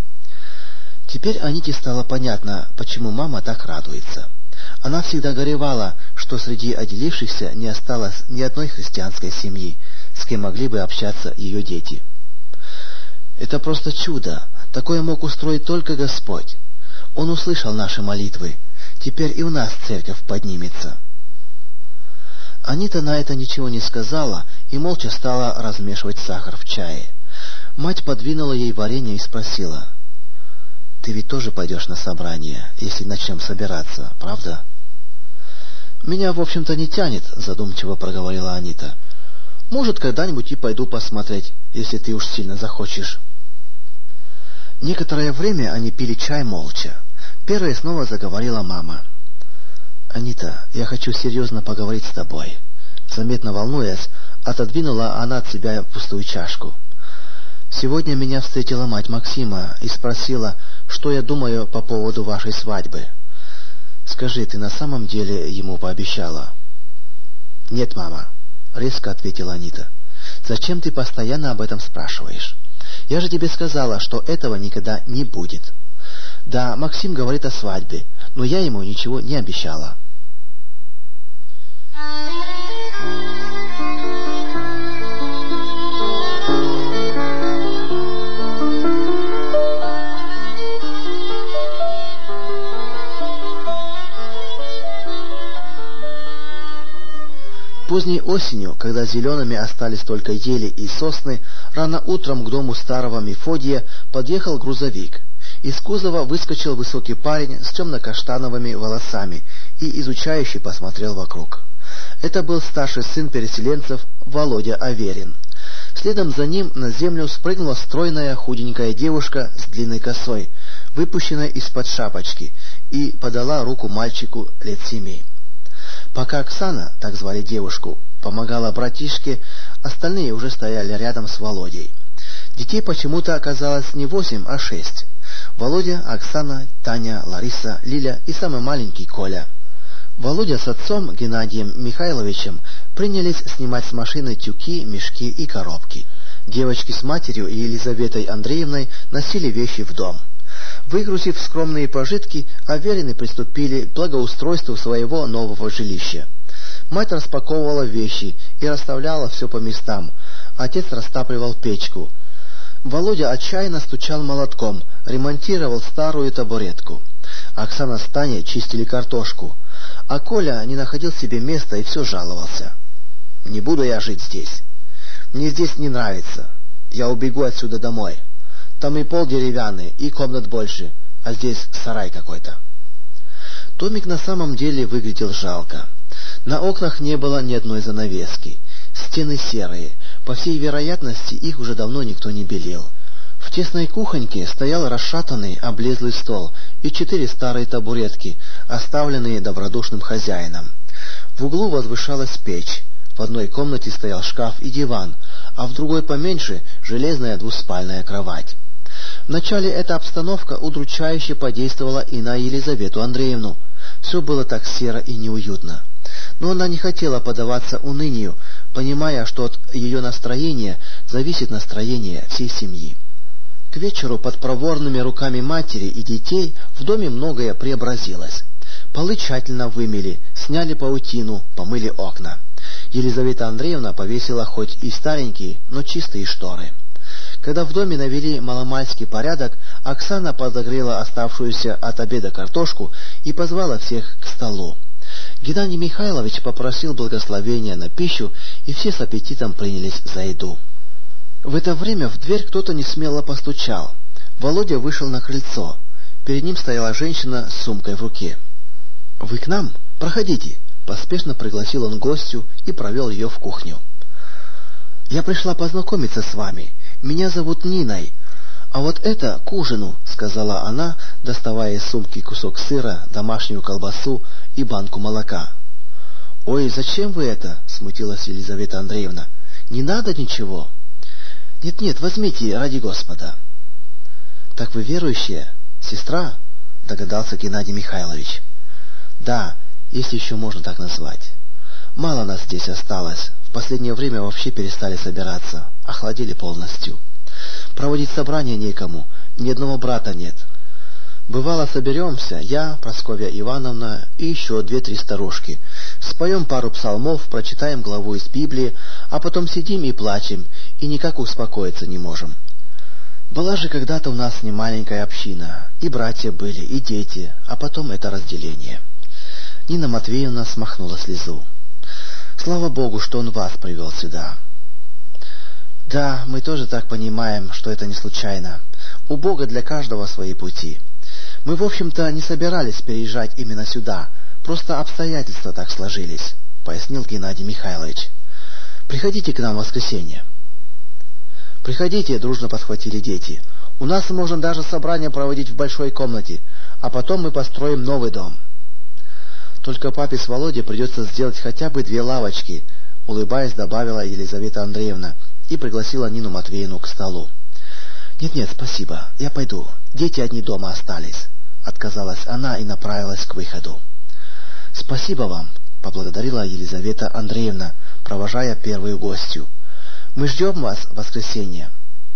Теперь Аните стало понятно, почему мама так радуется. Она всегда горевала, что среди отделившихся не осталось ни одной христианской семьи, с кем могли бы общаться ее дети. «Это просто чудо. Такое мог устроить только Господь. Он услышал наши молитвы. Теперь и у нас церковь поднимется». Анита на это ничего не сказала и молча стала размешивать сахар в чае. Мать подвинула ей варенье и спросила: «Ты ведь тоже пойдешь на собрание, если начнем собираться, правда?» «Меня, в общем-то, не тянет», — задумчиво проговорила Анита. «Может, когда-нибудь и пойду посмотреть, если ты уж сильно захочешь». Некоторое время они пили чай молча. Первой снова заговорила мама. «Анита, я хочу серьезно поговорить с тобой». Заметно волнуясь, отодвинула она от себя пустую чашку. «Сегодня меня встретила мать Максима и спросила, что я думаю по поводу вашей свадьбы. Скажи, ты на самом деле ему пообещала?» «Нет, мама», — резко ответила Анита. «Зачем ты постоянно об этом спрашиваешь? Я же тебе сказала, что этого никогда не будет. Да, Максим говорит о свадьбе, но я ему ничего не обещала». Поздней осенью, когда зелеными остались только ели и сосны, рано утром к дому старого Мефодия подъехал грузовик. Из кузова выскочил высокий парень с темно-каштановыми волосами и изучающе посмотрел вокруг. Это был старший сын переселенцев Володя Аверин. Следом за ним на землю спрыгнула стройная худенькая девушка с длинной косой, выпущенной из-под шапочки, и подала руку мальчику лет 7. Пока Оксана, так звали девушку, помогала братишке, остальные уже стояли рядом с Володей. Детей почему-то оказалось не 8, а 6. Володя, Оксана, Таня, Лариса, Лиля и самый маленький Коля. Володя с отцом Геннадием Михайловичем принялись снимать с машины тюки, мешки и коробки. Девочки с матерью и Елизаветой Андреевной носили вещи в дом. Выгрузив скромные пожитки, Аверины приступили к благоустройству своего нового жилища. Мать распаковывала вещи и расставляла все по местам. Отец растапливал печку. Володя отчаянно стучал молотком, ремонтировал старую табуретку. Оксана с Таней чистили картошку. А Коля не находил себе места и все жаловался. «Не буду я жить здесь. Мне здесь не нравится. Я убегу отсюда домой. Там и пол деревянный, и комнат больше, а здесь сарай какой-то». Домик на самом деле выглядел жалко. На окнах не было ни одной занавески. Стены серые. По всей вероятности, их уже давно никто не белил. В тесной кухоньке стоял расшатанный, облезлый стол и 4 старые табуретки, оставленные добродушным хозяином. В углу возвышалась печь. В одной комнате стоял шкаф и диван, а в другой поменьше железная двуспальная кровать. Вначале эта обстановка удручающе подействовала и на Елизавету Андреевну. Все было так серо и неуютно. Но она не хотела поддаваться унынию, понимая, что от ее настроения зависит настроение всей семьи. К вечеру под проворными руками матери и детей в доме многое преобразилось. Полы тщательно вымели, сняли паутину, помыли окна. Елизавета Андреевна повесила хоть и старенькие, но чистые шторы. Когда в доме навели маломальский порядок, Оксана подогрела оставшуюся от обеда картошку и позвала всех к столу. Геннадий Михайлович попросил благословения на пищу, и все с аппетитом принялись за еду. В это время в дверь кто-то несмело постучал. Володя вышел на крыльцо. Перед ним стояла женщина с сумкой в руке. «Вы к нам? Проходите!» Поспешно пригласил он гостью и провел ее в кухню. «Я пришла познакомиться с вами. Меня зовут Ниной. А вот это к ужину», — сказала она, доставая из сумки кусок сыра, домашнюю колбасу и банку молока. «Ой, зачем вы это?» — смутилась Елизавета Андреевна. «Не надо ничего». «Нет-нет, возьмите, ради Господа». «Так вы верующая? Сестра?» — догадался Геннадий Михайлович. «Да, если еще можно так назвать. Мало нас здесь осталось. В последнее время вообще перестали собираться, охладили полностью. Проводить собрания некому, ни одного брата нет. Бывало, соберемся, я, Прасковья Ивановна и еще 2-3 старушки. Споем пару псалмов, прочитаем главу из Библии, а потом сидим и плачем, и никак успокоиться не можем. Была же когда-то у нас не маленькая община, и братья были, и дети, а потом это разделение». Нина Матвеевна смахнула слезу. «Слава Богу, что Он вас привел сюда». «Да, мы тоже так понимаем, что это не случайно. У Бога для каждого свои пути. Мы, в общем-то, не собирались переезжать именно сюда, просто обстоятельства так сложились», — пояснил Геннадий Михайлович. «Приходите к нам в воскресенье». «Приходите», — дружно подхватили дети. «У нас можно даже собрание проводить в большой комнате, а потом мы построим новый дом». «Только папе с Володей придется сделать хотя бы 2 лавочки», — улыбаясь, добавила Елизавета Андреевна и пригласила Нину Матвеевну к столу. «Нет-нет, спасибо, я пойду. Дети одни дома остались», — отказалась она и направилась к выходу. «Спасибо вам», — поблагодарила Елизавета Андреевна, провожая первую гостью. «Мы ждем вас в воскресенье».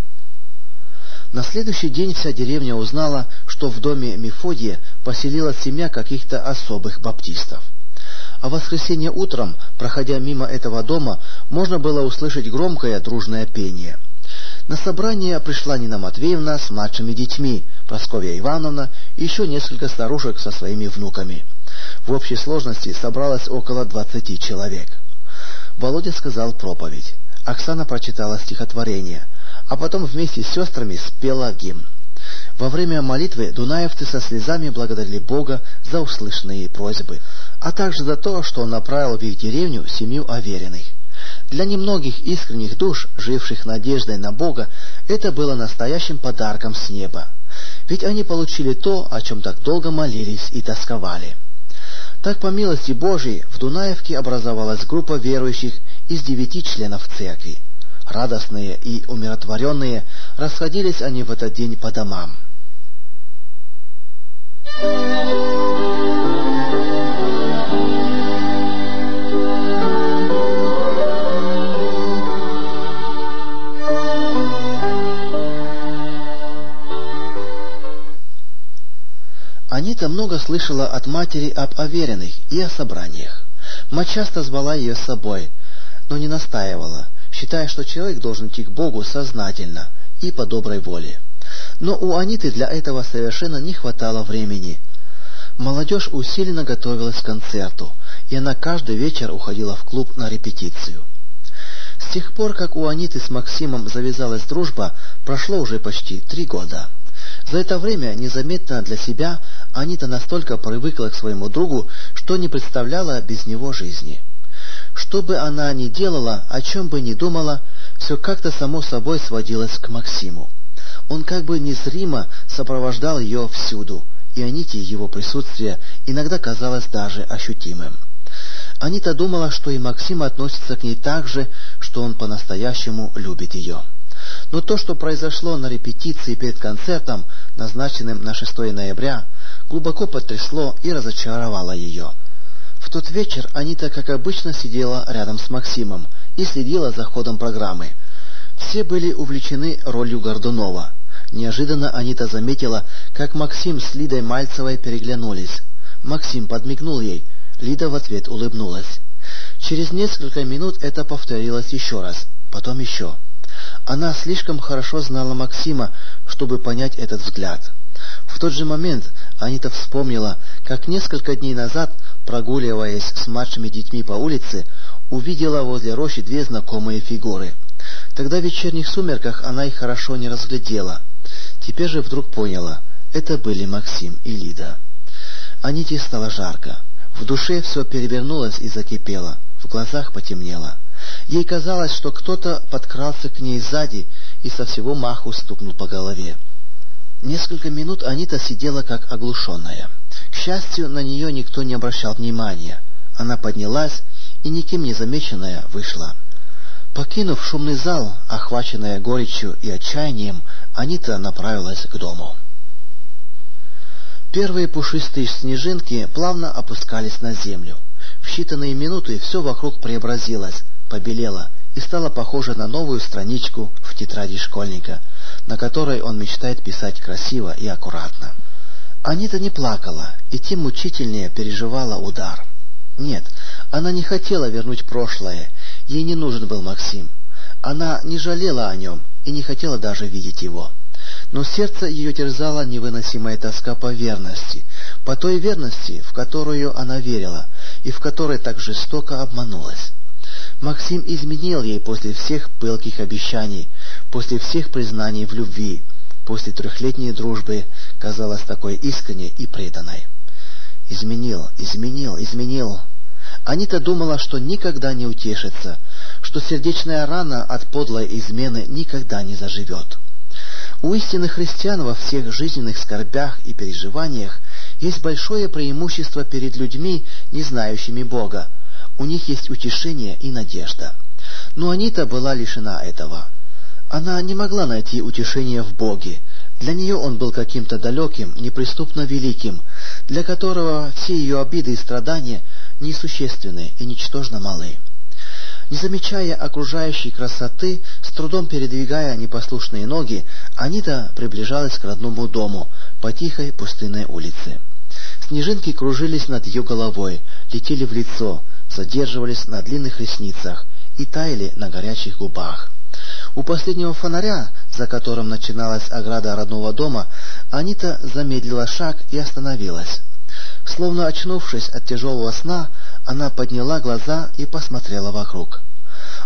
На следующий день вся деревня узнала, что в доме Мефодия поселилась семья каких-то особых баптистов. А в воскресенье утром, проходя мимо этого дома, можно было услышать громкое дружное пение. На собрание пришла Нина Матвеевна с младшими детьми, Прасковья Ивановна и еще несколько старушек со своими внуками. В общей сложности собралось около 20 человек. Володя сказал проповедь. Оксана прочитала стихотворение, а потом вместе с сестрами спела гимн. Во время молитвы дунаевцы со слезами благодарили Бога за услышанные просьбы, а также за то, что Он направил в их деревню семью Авериных. Для немногих искренних душ, живших надеждой на Бога, это было настоящим подарком с неба. Ведь они получили то, о чем так долго молились и тосковали. Так, по милости Божией, в Дунаевке образовалась группа верующих из 9 членов церкви. Радостные и умиротворенные, расходились они в этот день по домам. Анита много слышала от матери об Авериных и о собраниях. Мать часто звала ее с собой, но не настаивала, считая, что человек должен идти к Богу сознательно и по доброй воле. Но у Аниты для этого совершенно не хватало времени. Молодежь усиленно готовилась к концерту, и она каждый вечер уходила в клуб на репетицию. С тех пор, как у Аниты с Максимом завязалась дружба, прошло уже почти 3 года. За это время, незаметно для себя, Анита настолько привыкла к своему другу, что не представляла без него жизни. Что бы она ни делала, о чем бы ни думала, все как-то само собой сводилось к Максиму. Он как бы незримо сопровождал ее всюду, и Аните его присутствие иногда казалось даже ощутимым. Анита думала, что и Максим относится к ней так же, что он по-настоящему любит ее. Но то, что произошло на репетиции перед концертом, назначенным на 6 ноября, глубоко потрясло и разочаровало ее. В тот вечер Анита, как обычно, сидела рядом с Максимом и следила за ходом программы. Все были увлечены ролью Гордунова. Неожиданно Анита заметила, как Максим с Лидой Мальцевой переглянулись. Максим подмигнул ей, Лида в ответ улыбнулась. Через несколько минут это повторилось еще раз, потом еще. Она слишком хорошо знала Максима, чтобы понять этот взгляд. В тот же момент Анита вспомнила, как несколько дней назад, прогуливаясь с младшими детьми по улице, увидела возле рощи 2 знакомые фигуры. Тогда в вечерних сумерках она их хорошо не разглядела. Теперь же вдруг поняла — это были Максим и Лида. Аните стало жарко. В душе все перевернулось и закипело, в глазах потемнело. Ей казалось, что кто-то подкрался к ней сзади и со всего маху стукнул по голове. Несколько минут Анита сидела как оглушенная. К счастью, на нее никто не обращал внимания. Она поднялась и, никем не замеченная, вышла. Покинув шумный зал, охваченная горечью и отчаянием, Анита направилась к дому. Первые пушистые снежинки плавно опускались на землю. В считанные минуты все вокруг преобразилось, побелело и стало похоже на новую страничку в тетради школьника, на которой он мечтает писать красиво и аккуратно. Анита не плакала и тем мучительнее переживала удар. Нет, она не хотела вернуть прошлое, ей не нужен был Максим. Она не жалела о нем и не хотела даже видеть его. Но сердце ее терзала невыносимая тоска по верности, по той верности, в которую она верила и в которой так жестоко обманулась. Максим изменил ей после всех пылких обещаний, после всех признаний в любви, после 3-летней дружбы, казалось такой искренней и преданной. Изменил. Анита думала, что никогда не утешится, что сердечная рана от подлой измены никогда не заживет. У истинных христиан во всех жизненных скорбях и переживаниях есть большое преимущество перед людьми, не знающими Бога. У них есть утешение и надежда. Но Анита была лишена этого. Она не могла найти утешение в Боге. Для нее Он был каким-то далеким, неприступно великим, для которого все ее обиды и страдания несущественны и ничтожно малы. Не замечая окружающей красоты, с трудом передвигая непослушные ноги, Анита приближалась к родному дому по тихой пустынной улице. Снежинки кружились над ее головой, летели в лицо, задерживались на длинных ресницах и таяли на горячих губах. У последнего фонаря, за которым начиналась ограда родного дома, Анита замедлила шаг и остановилась. Словно очнувшись от тяжелого сна, она подняла глаза и посмотрела вокруг.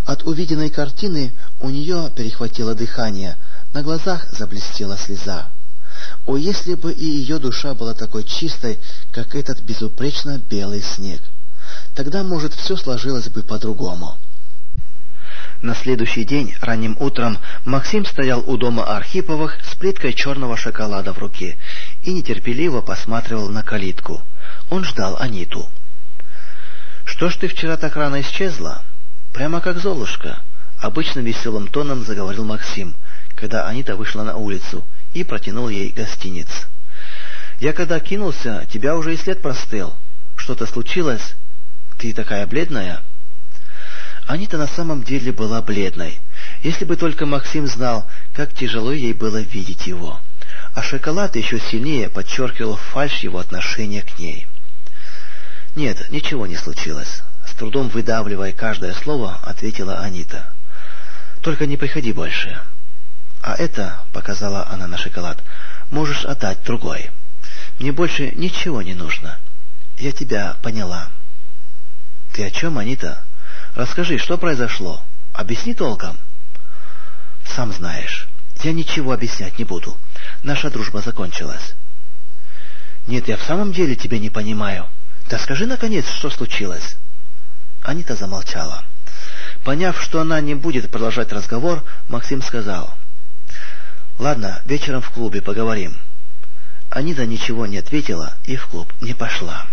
От увиденной картины у нее перехватило дыхание, на глазах заблестела слеза. О, если бы и ее душа была такой чистой, как этот безупречно белый снег! Тогда, может, все сложилось бы по-другому. На следующий день, ранним утром, Максим стоял у дома Архиповых с плиткой черного шоколада в руке и нетерпеливо посматривал на калитку. Он ждал Аниту. «Что ж ты вчера так рано исчезла? Прямо как Золушка», — обычным веселым тоном заговорил Максим, когда Анита вышла на улицу, и протянул ей гостиниц. «Я когда кинулся, тебя уже и след простыл. Что-то случилось? Ты такая бледная?» Анита на самом деле была бледной. Если бы только Максим знал, как тяжело ей было видеть его. А шоколад еще сильнее подчеркивал фальшь его отношения к ней. «Нет, ничего не случилось», — с трудом выдавливая каждое слово, ответила Анита. «Только не приходи больше. А это, — показала она на шоколад, — можешь отдать другой. Мне больше ничего не нужно. Я тебя поняла». «Ты о чем, Анита? Расскажи, что произошло? Объясни толком». «Сам знаешь, я ничего объяснять не буду. Наша дружба закончилась». «Нет, я в самом деле тебя не понимаю. Да скажи, наконец, что случилось?» Анита замолчала. Поняв, что она не будет продолжать разговор, Максим сказал: «Ладно, вечером в клубе поговорим». Анита ничего не ответила и в клуб не пошла.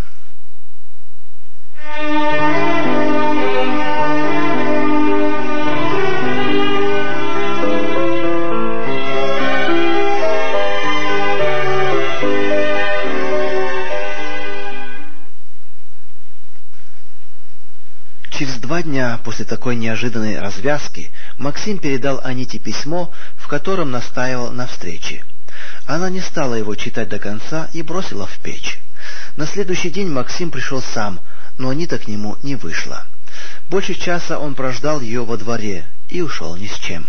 Через 2 дня после такой неожиданной развязки Максим передал Аните письмо, в котором настаивал на встрече. Она не стала его читать до конца и бросила в печь. На следующий день Максим пришел сам, но Анита к нему не вышла. Больше часа он прождал ее во дворе и ушел ни с чем.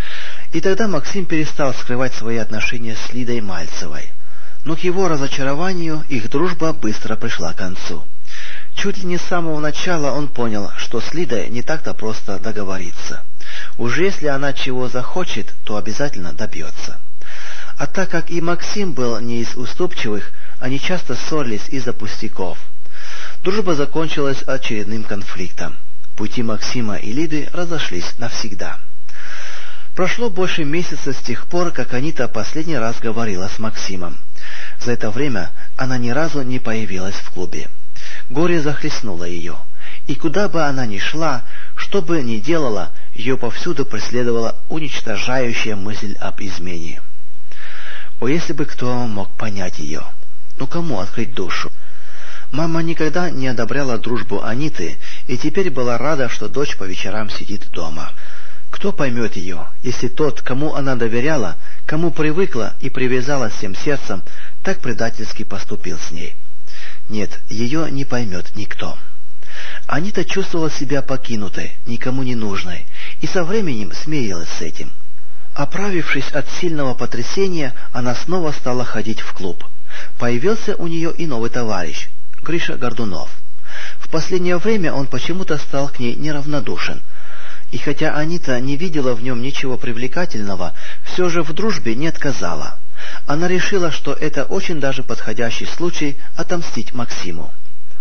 И тогда Максим перестал скрывать свои отношения с Лидой Мальцевой. Но к его разочарованию их дружба быстро пришла к концу. Чуть ли не с самого начала он понял, что с Лидой не так-то просто договориться. Уж если она чего захочет, то обязательно добьется. А так как и Максим был не из уступчивых, они часто ссорились из-за пустяков. Дружба закончилась очередным конфликтом. Пути Максима и Лиды разошлись навсегда. Прошло больше месяца с тех пор, как Анита последний раз говорила с Максимом. За это время она ни разу не появилась в клубе. Горе захлестнуло ее, и куда бы она ни шла, что бы ни делала, ее повсюду преследовала уничтожающая мысль об измене. О, если бы кто мог понять ее! Но кому открыть душу? Мама никогда не одобряла дружбу Аниты, и теперь была рада, что дочь по вечерам сидит дома. Кто поймет ее, если тот, кому она доверяла, кому привыкла и привязалась всем сердцем, так предательски поступил с ней? Нет, ее не поймет никто. Анита чувствовала себя покинутой, никому не нужной, и со временем смирилась с этим. Оправившись от сильного потрясения, она снова стала ходить в клуб. Появился у нее и новый товарищ — Гриша Гордунов. В последнее время он почему-то стал к ней неравнодушен. И хотя Анита не видела в нем ничего привлекательного, все же в дружбе не отказала. Она решила, что это очень даже подходящий случай отомстить Максиму.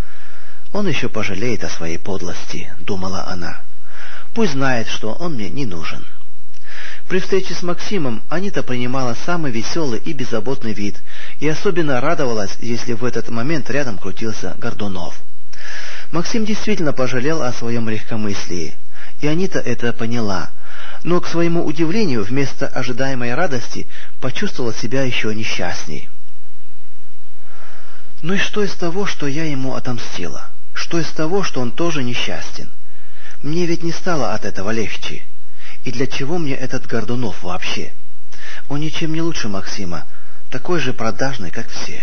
«Он еще пожалеет о своей подлости», — думала она. «Пусть знает, что он мне не нужен». При встрече с Максимом Анита принимала самый веселый и беззаботный вид, и особенно радовалась, если в этот момент рядом крутился Гордунов. Максим действительно пожалел о своем легкомыслии, и Анита это поняла, но, к своему удивлению, вместо ожидаемой радости почувствовала себя еще несчастней. «Ну и что из того, что я ему отомстила? Что из того, что он тоже несчастен? Мне ведь не стало от этого легче. И для чего мне этот Гордунов вообще? Он ничем не лучше Максима, такой же продажный, как все».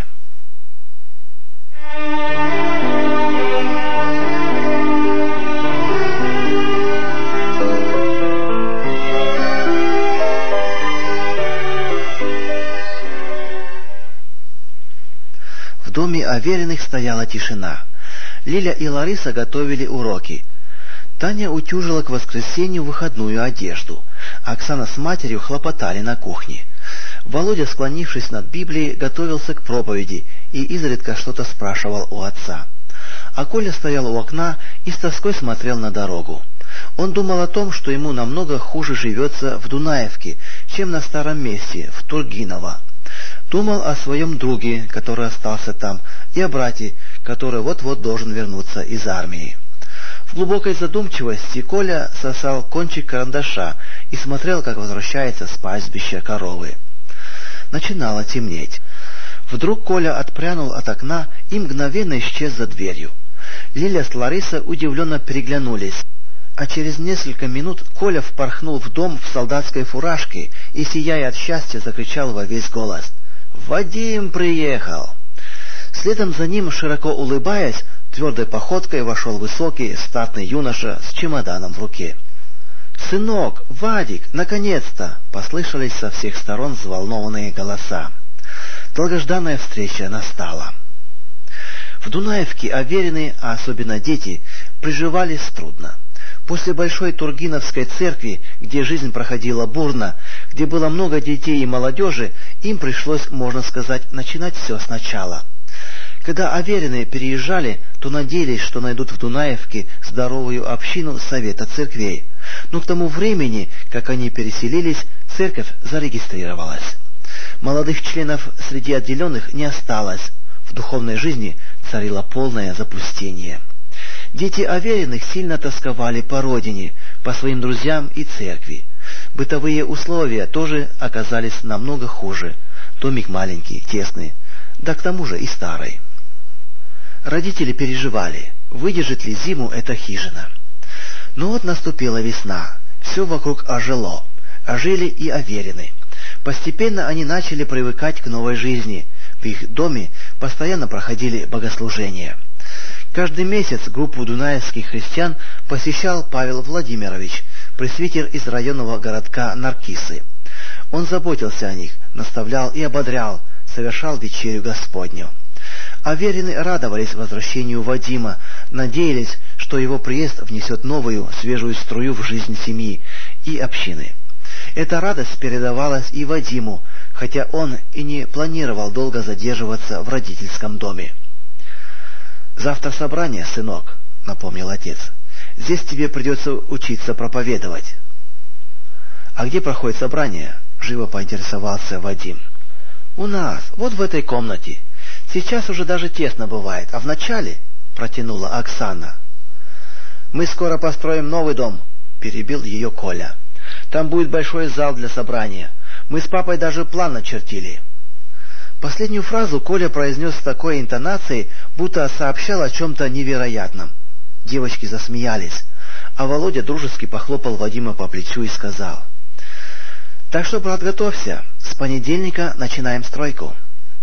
В доме Авериных стояла тишина. Лиля и Лариса готовили уроки. Таня утюжила к воскресенью выходную одежду. Оксана с матерью хлопотали на кухне. Володя, склонившись над Библией, готовился к проповеди и изредка что-то спрашивал у отца. А Коля стоял у окна и с тоской смотрел на дорогу. Он думал о том, что ему намного хуже живется в Дунаевке, чем на старом месте, в Тургиново. Думал о своем друге, который остался там, и о брате, который вот-вот должен вернуться из армии. В глубокой задумчивости Коля сосал кончик карандаша и смотрел, как возвращается с пастбища коровы. Начинало темнеть. Вдруг Коля отпрянул от окна и мгновенно исчез за дверью. Лиля с Ларисой удивленно переглянулись, а через несколько минут Коля впорхнул в дом в солдатской фуражке и, сияя от счастья, закричал во весь голос: «Вадим приехал!» Следом за ним, широко улыбаясь, твердой походкой вошел высокий, статный юноша с чемоданом в руке. «Сынок, Вадик, наконец-то!» — послышались со всех сторон взволнованные голоса. Долгожданная встреча настала. В Дунаевке аверины, а особенно дети, приживались трудно. После Большой Тургиновской церкви, где жизнь проходила бурно, где было много детей и молодежи, им пришлось, можно сказать, начинать все сначала. Когда аверины переезжали, то надеялись, что найдут в Дунаевке здоровую общину Совета церквей. Но к тому времени, как они переселились, церковь зарегистрировалась. Молодых членов среди отделенных не осталось. В духовной жизни царило полное запустение. Дети авериных сильно тосковали по родине, по своим друзьям и церкви. Бытовые условия тоже оказались намного хуже. Домик маленький, тесный, да к тому же и старый. Родители переживали, выдержит ли зиму эта хижина. Но вот наступила весна, все вокруг ожило, ожили и аверины. Постепенно они начали привыкать к новой жизни. В их доме постоянно проходили богослужения. Каждый месяц группу дунаевских христиан посещал Павел Владимирович, пресвитер из районного городка Наркисы. Он заботился о них, наставлял и ободрял, совершал вечерю Господню. Аверины радовались возвращению Вадима, надеялись, что его приезд внесет новую, свежую струю в жизнь семьи и общины. Эта радость передавалась и Вадиму, хотя он и не планировал долго задерживаться в родительском доме. «Завтра собрание, сынок», — напомнил отец. «Здесь тебе придется учиться проповедовать». «А где проходит собрание?» — живо поинтересовался Вадим. «У нас, вот в этой комнате. Сейчас уже даже тесно бывает, а вначале...» — протянула Оксана. «Мы скоро построим новый дом», — перебил ее Коля. «Там будет большой зал для собрания. Мы с папой даже план начертили». Последнюю фразу Коля произнес с такой интонацией, будто сообщал о чем-то невероятном. Девочки засмеялись, а Володя дружески похлопал Вадима по плечу и сказал: «Так что, брат, готовься. С понедельника начинаем стройку».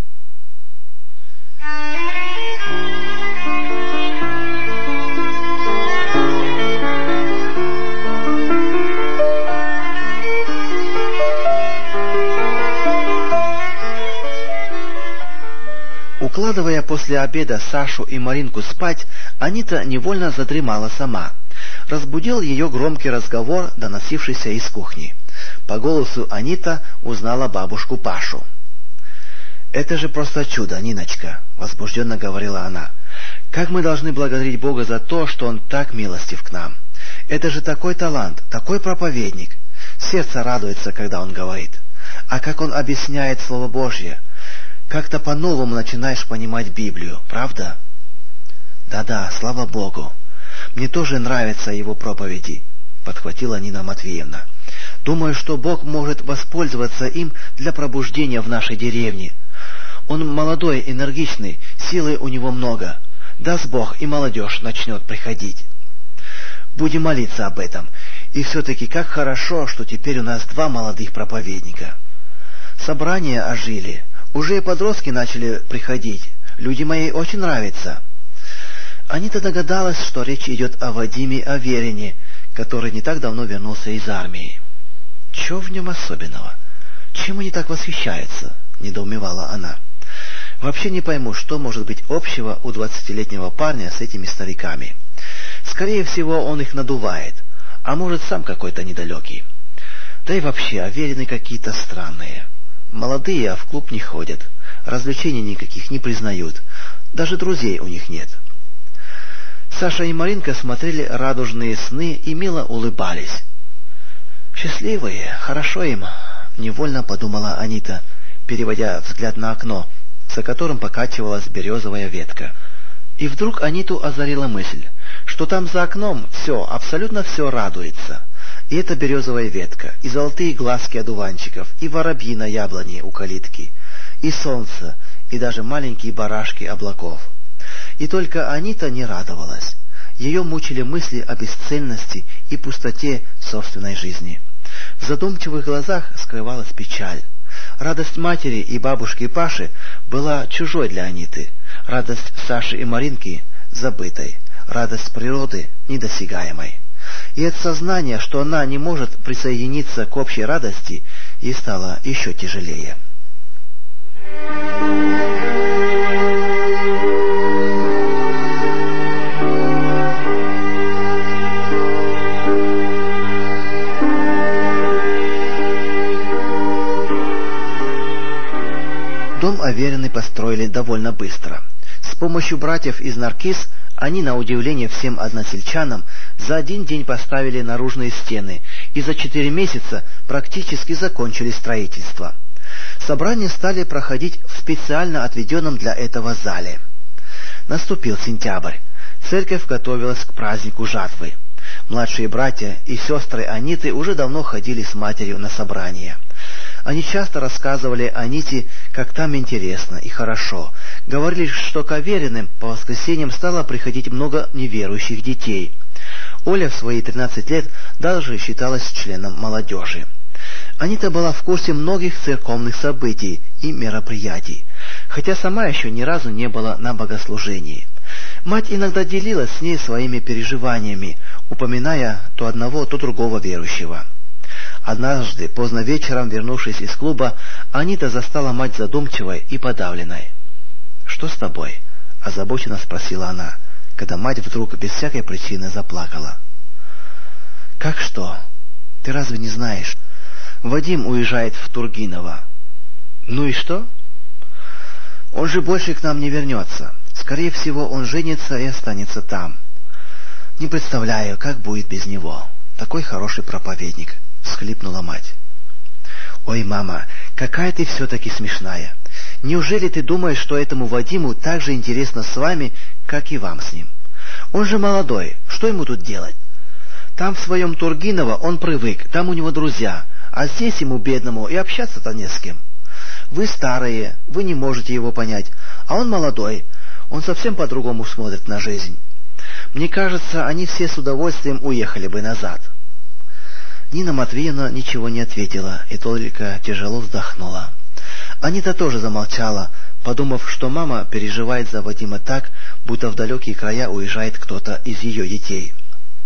Укладывая после обеда Сашу и Маринку спать, Анита невольно задремала сама. Разбудил ее громкий разговор, доносившийся из кухни. По голосу Анита узнала бабушку Пашу. «Это же просто чудо, Ниночка!» — возбужденно говорила она. «Как мы должны благодарить Бога за то, что Он так милостив к нам! Это же такой талант, такой проповедник! Сердце радуется, когда Он говорит. А как Он объясняет Слово Божье! Как-то по-новому начинаешь понимать Библию, правда?» «Да-да, слава Богу! Мне тоже нравятся Его проповеди», — подхватила Нина Матвеевна. «Думаю, что Бог может воспользоваться им для пробуждения в нашей деревне. Он молодой, энергичный, силы у него много. Даст Бог, и молодежь начнет приходить. Будем молиться об этом. И все-таки как хорошо, что теперь у нас 2 молодых проповедника. Собрания ожили. Уже и подростки начали приходить. Люди мои очень нравятся». Анита догадалась, что речь идет о Вадиме Аверине, который не так давно вернулся из армии. «Чего в нем особенного? Чем они так восхищаются?» — недоумевала она. «Вообще не пойму, что может быть общего у 20-летнего парня с этими стариками. Скорее всего, он их надувает, а может, сам какой-то недалекий. Да и вообще, Аверины какие-то странные. Молодые, а в клуб не ходят, развлечений никаких не признают, даже друзей у них нет. Саша и Маринка смотрели радужные сны и мило улыбались. «Счастливые, хорошо им», — невольно подумала Анита, переводя взгляд на окно, за которым покачивалась березовая ветка. И вдруг Аниту озарила мысль, что там за окном все, абсолютно все радуется. И эта березовая ветка, и золотые глазки одуванчиков, и воробьи на яблоне у калитки, и солнце, и даже маленькие барашки облаков. И только Анита не радовалась. Ее мучили мысли о бесцельности и пустоте собственной жизни. В задумчивых глазах скрывалась печаль. Радость матери и бабушки Паши была чужой для Аниты, радость Саши и Маринки — забытой, радость природы — недосягаемой. И от сознания, что она не может присоединиться к общей радости, ей стало еще тяжелее. Дом Аверины построили довольно быстро. С помощью братьев из Наркис они, на удивление всем односельчанам, за один день поставили наружные стены и за 4 месяца практически закончили строительство. Собрания стали проходить в специально отведенном для этого зале. Наступил сентябрь. Церковь готовилась к празднику жатвы. Младшие братья и сестры Аниты уже давно ходили с матерью на собрания. Они часто рассказывали Аните, как там интересно и хорошо. Говорили, что к Авериным по воскресеньям стало приходить много неверующих детей. Оля в свои 13 лет даже считалась членом молодежи. Анита была в курсе многих церковных событий и мероприятий, хотя сама еще ни разу не была на богослужении. Мать иногда делилась с ней своими переживаниями, упоминая то одного, то другого верующего. Однажды, поздно вечером, вернувшись из клуба, Анита застала мать задумчивой и подавленной. «Что с тобой?» — озабоченно спросила она, когда мать вдруг без всякой причины заплакала. «Как что? Ты разве не знаешь? Вадим уезжает в Тургиново». «Ну и что?» «Он же больше к нам не вернется. Скорее всего, он женится и останется там. Не представляю, как будет без него. Такой хороший проповедник», — всхлипнула мать. «Ой, мама, какая ты все-таки смешная. Неужели ты думаешь, что этому Вадиму так же интересно с вами, как и вам с ним? Он же молодой, что ему тут делать? Там в своем Тургиново он привык, там у него друзья, а здесь ему, бедному, и общаться-то не с кем. Вы старые, вы не можете его понять, а он молодой, он совсем по-другому смотрит на жизнь. Мне кажется, они все с удовольствием уехали бы назад». Нина Матвеевна ничего не ответила и только тяжело вздохнула. Анита тоже замолчала, подумав, что мама переживает за Вадима так, будто в далекие края уезжает кто-то из ее детей.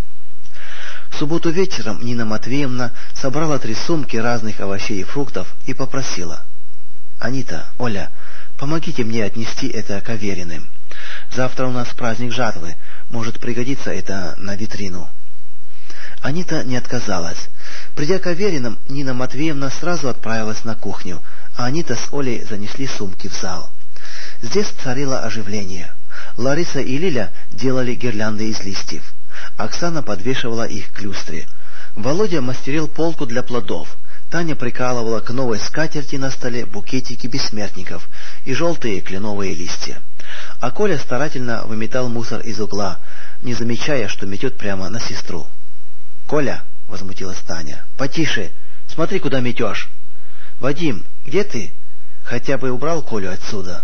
В субботу вечером Нина Матвеевна собрала 3 сумки разных овощей и фруктов и попросила: «Анита, Оля, помогите мне отнести это к Авериным. Завтра у нас праздник жатвы, может пригодиться это на витрину». Анита не отказалась. Придя к Авериным, Нина Матвеевна сразу отправилась на кухню, а Анита с Олей занесли сумки в зал. Здесь царило оживление. Лариса и Лиля делали гирлянды из листьев. Оксана подвешивала их к люстре. Володя мастерил полку для плодов. Таня прикалывала к новой скатерти на столе букетики бессмертников и желтые кленовые листья. А Коля старательно выметал мусор из угла, не замечая, что метет прямо на сестру. «Коля!» — возмутилась Таня. «Потише! Смотри, куда метешь!» «Вадим, где ты? Хотя бы убрал Колю отсюда!»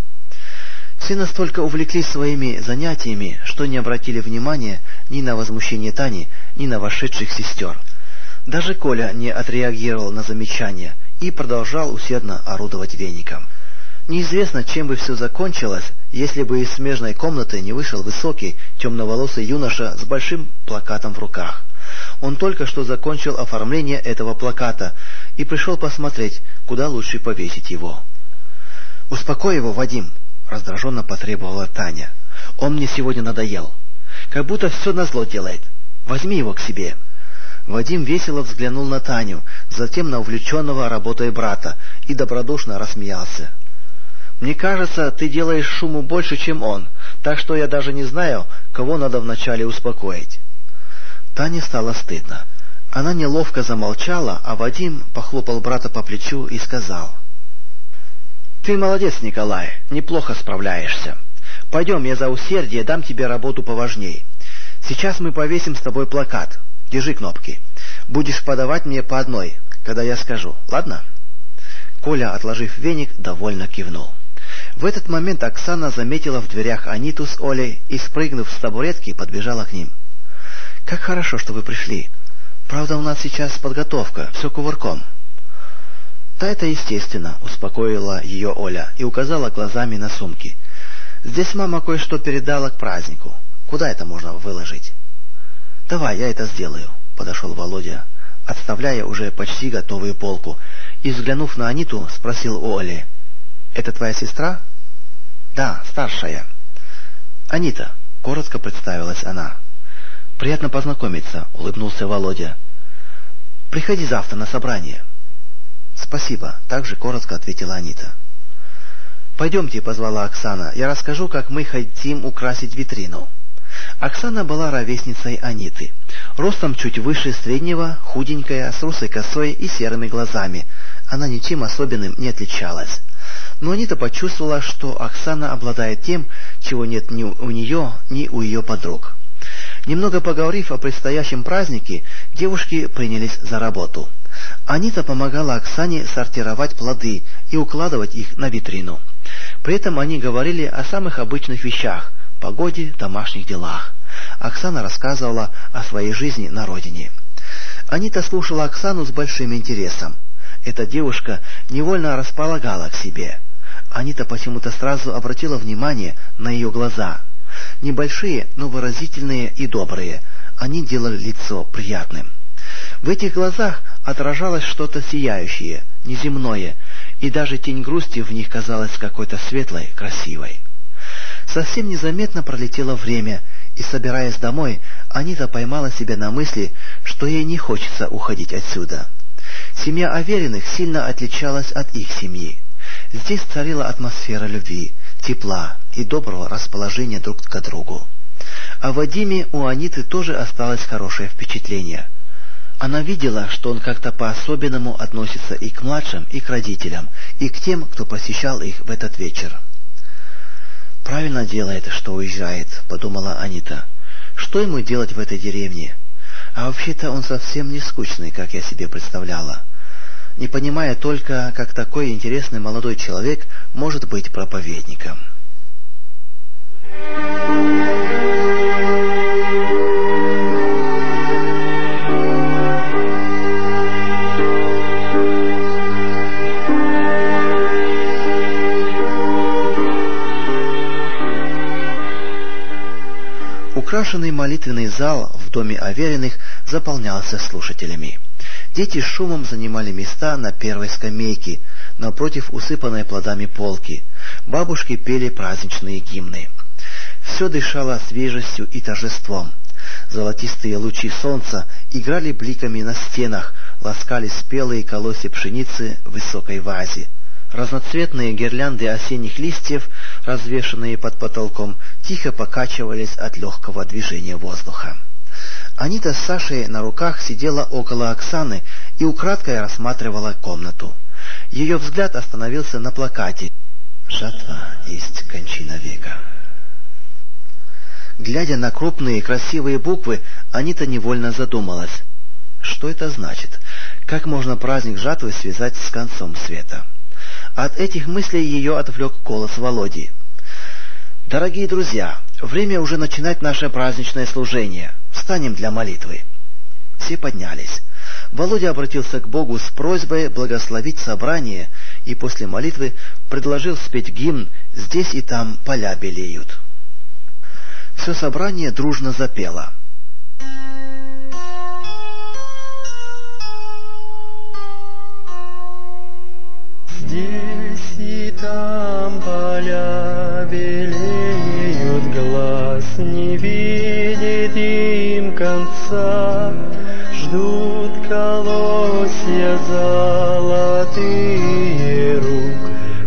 Все настолько увлеклись своими занятиями, что не обратили внимания ни на возмущение Тани, ни на вошедших сестер. Даже Коля не отреагировал на замечание и продолжал усердно орудовать веником. Неизвестно, чем бы все закончилось, если бы из смежной комнаты не вышел высокий, темноволосый юноша с большим плакатом в руках. Он только что закончил оформление этого плаката и пришел посмотреть, куда лучше повесить его. «Успокой его, Вадим!» — раздраженно потребовала Таня. «Он мне сегодня надоел. как будто все назло делает. Возьми его к себе». Вадим весело взглянул на Таню, затем на увлеченного работой брата и добродушно рассмеялся. «Мне кажется, ты делаешь шуму больше, чем он, так что я даже не знаю, кого надо вначале успокоить». Тане стало стыдно. Она неловко замолчала, а Вадим похлопал брата по плечу и сказал: «Ты молодец, Николай, неплохо справляешься. Пойдем, я за усердие дам тебе работу поважней. Сейчас мы повесим с тобой плакат. Держи кнопки. Будешь подавать мне по одной, когда я скажу, ладно?» Коля, отложив веник, довольно кивнул. В этот момент Оксана заметила в дверях Аниту с Олей и, спрыгнув с табуретки, подбежала к ним. «Как хорошо, что вы пришли. Правда, у нас сейчас подготовка, все кувырком». «Да это естественно», — успокоила ее Оля и указала глазами на сумки. «Здесь мама кое-что передала к празднику. Куда это можно выложить?» «Давай, я это сделаю», — подошел Володя, отставляя уже почти готовую полку, и, взглянув на Аниту, спросил у Оли: «Это твоя сестра?» «Да, старшая». «Анита», — коротко представилась она. «Приятно познакомиться», — улыбнулся Володя. «Приходи завтра на собрание». «Спасибо», — также коротко ответила Анита. «Пойдемте», — позвала Оксана, — «я расскажу, как мы хотим украсить витрину». Оксана была ровесницей Аниты, ростом чуть выше среднего, худенькая, с русой косой и серыми глазами. Она ничем особенным не отличалась. Но Анита почувствовала, что Оксана обладает тем, чего нет ни у нее, ни у ее подруг. Немного поговорив о предстоящем празднике, девушки принялись за работу. Анита помогала Оксане сортировать плоды и укладывать их на витрину. При этом они говорили о самых обычных вещах: погоде, домашних делах. Оксана рассказывала о своей жизни на родине. Анита слушала Оксану с большим интересом. Эта девушка невольно располагала к себе. Анита почему-то сразу обратила внимание на ее глаза. Небольшие, но выразительные и добрые. Они делали лицо приятным. В этих глазах отражалось что-то сияющее, неземное, и даже тень грусти в них казалась какой-то светлой, красивой. Совсем незаметно пролетело время, и, собираясь домой, Анита поймала себя на мысли, что ей не хочется уходить отсюда. Семья Авериных сильно отличалась от их семьи. Здесь царила атмосфера любви, тепла и доброго расположения друг к другу. О Вадиме у Аниты тоже осталось хорошее впечатление. Она видела, что он как-то по-особенному относится и к младшим, и к родителям, и к тем, кто посещал их в этот вечер. «Правильно делает, что уезжает», — подумала Анита. «Что ему делать в этой деревне? А вообще-то он совсем не скучный, как я себе представляла. Не понимая только, как такой интересный молодой человек может быть проповедником». Украшенный молитвенный зал в доме Авериных заполнялся слушателями. Дети с шумом занимали места на первой скамейке, напротив усыпанной плодами полки. Бабушки пели праздничные гимны. Все дышало свежестью и торжеством. Золотистые лучи солнца играли бликами на стенах, ласкали спелые колосья пшеницы в высокой вазе. Разноцветные гирлянды осенних листьев, развешанные под потолком, тихо покачивались от легкого движения воздуха. Анита с Сашей на руках сидела около Оксаны и украдкой рассматривала комнату. Ее взгляд остановился на плакате «Жатва есть кончина века». Глядя на крупные красивые буквы, Анита невольно задумалась. Что это значит? Как можно праздник жатвы связать с концом света? От этих мыслей ее отвлек голос Володи. «Дорогие друзья, время уже начинать наше праздничное служение. Встанем для молитвы». Все поднялись. Володя обратился к Богу с просьбой благословить собрание и после молитвы предложил спеть гимн «Здесь и там поля белеют». Все собрание дружно запело. Здесь и там поля белеют, глаз не видит. конца, ждут колосья золотые рук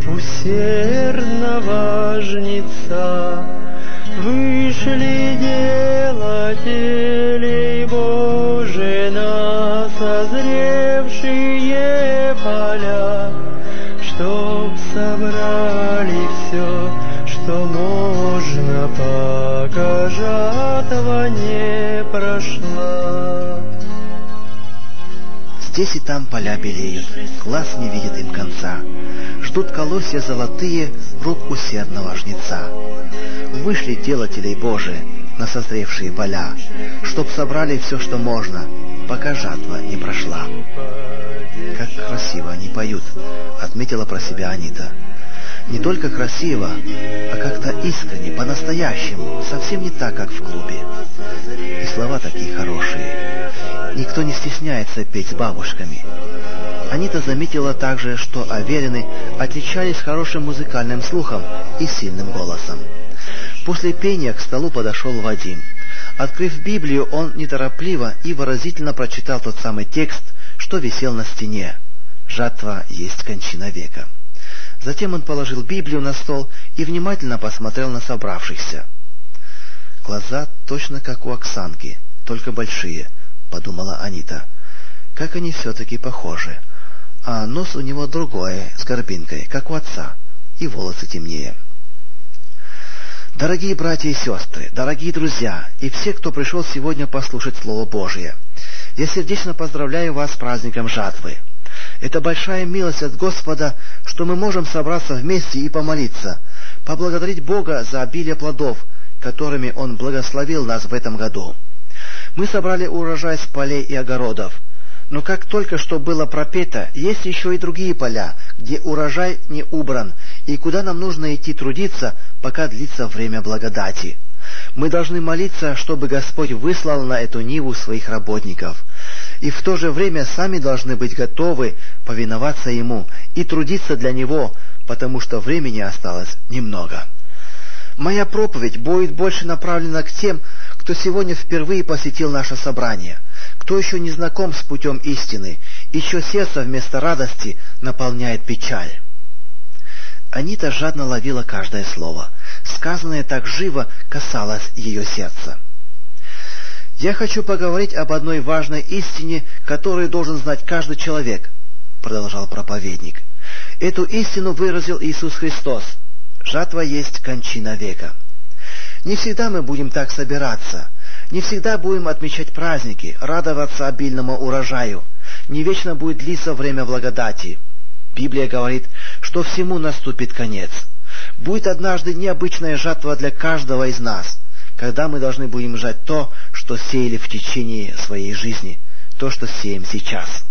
усердного жнеца. Вышли делателей Божий на созревшие поля, чтоб собрали все, что можно, пока жатва не прошла. Здесь и там поля белеют, глаз не видит им конца. Ждут колосья золотые рук усердного жнеца. Вышли делателей Божии на созревшие поля, чтоб собрали все, что можно, пока жатва не прошла. Как красиво они поют, отметила про себя Анита. Не только красиво, а как-то искренне, по-настоящему, совсем не так, как в клубе. И слова такие хорошие. Никто не стесняется петь с бабушками. Анита заметила также, что аверины отличались хорошим музыкальным слухом и сильным голосом. После пения к столу подошел Вадим. Открыв Библию, он неторопливо и выразительно прочитал тот самый текст, что висел на стене. «Жатва есть кончина века». Затем он положил Библию на стол и внимательно посмотрел на собравшихся. «Глаза точно как у Оксанки, только большие», — подумала Анита. «Как они все-таки похожи. А нос у него другой, с горбинкой, как у отца, и волосы темнее». Дорогие братья и сестры, дорогие друзья и все, кто пришел сегодня послушать Слово Божие, я сердечно поздравляю вас с праздником жатвы. Это большая милость от Господа, что мы можем собраться вместе и помолиться, поблагодарить Бога за обилие плодов, которыми Он благословил нас в этом году. Мы собрали урожай с полей и огородов, но как только что было пропето, есть еще и другие поля, где урожай не убран, и куда нам нужно идти трудиться, пока длится время благодати. Мы должны молиться, чтобы Господь выслал на эту ниву своих работников, и в то же время сами должны быть готовы повиноваться Ему и трудиться для Него, потому что времени осталось немного. Моя проповедь будет больше направлена к тем, кто сегодня впервые посетил наше собрание, кто еще не знаком с путем истины, и чье сердце вместо радости наполняет печаль. Анита жадно ловила каждое слово. Сказанное так живо касалось ее сердца. «Я хочу поговорить об одной важной истине, которую должен знать каждый человек», — продолжал проповедник. «Эту истину выразил Иисус Христос. Жатва есть кончина века. Не всегда мы будем так собираться, не всегда будем отмечать праздники, радоваться обильному урожаю, не вечно будет длиться время благодати. Библия говорит, что всему наступит конец. Будет однажды необычная жатва для каждого из нас, когда мы должны будем жать то, что сеяли в течение своей жизни, то, что сеем сейчас».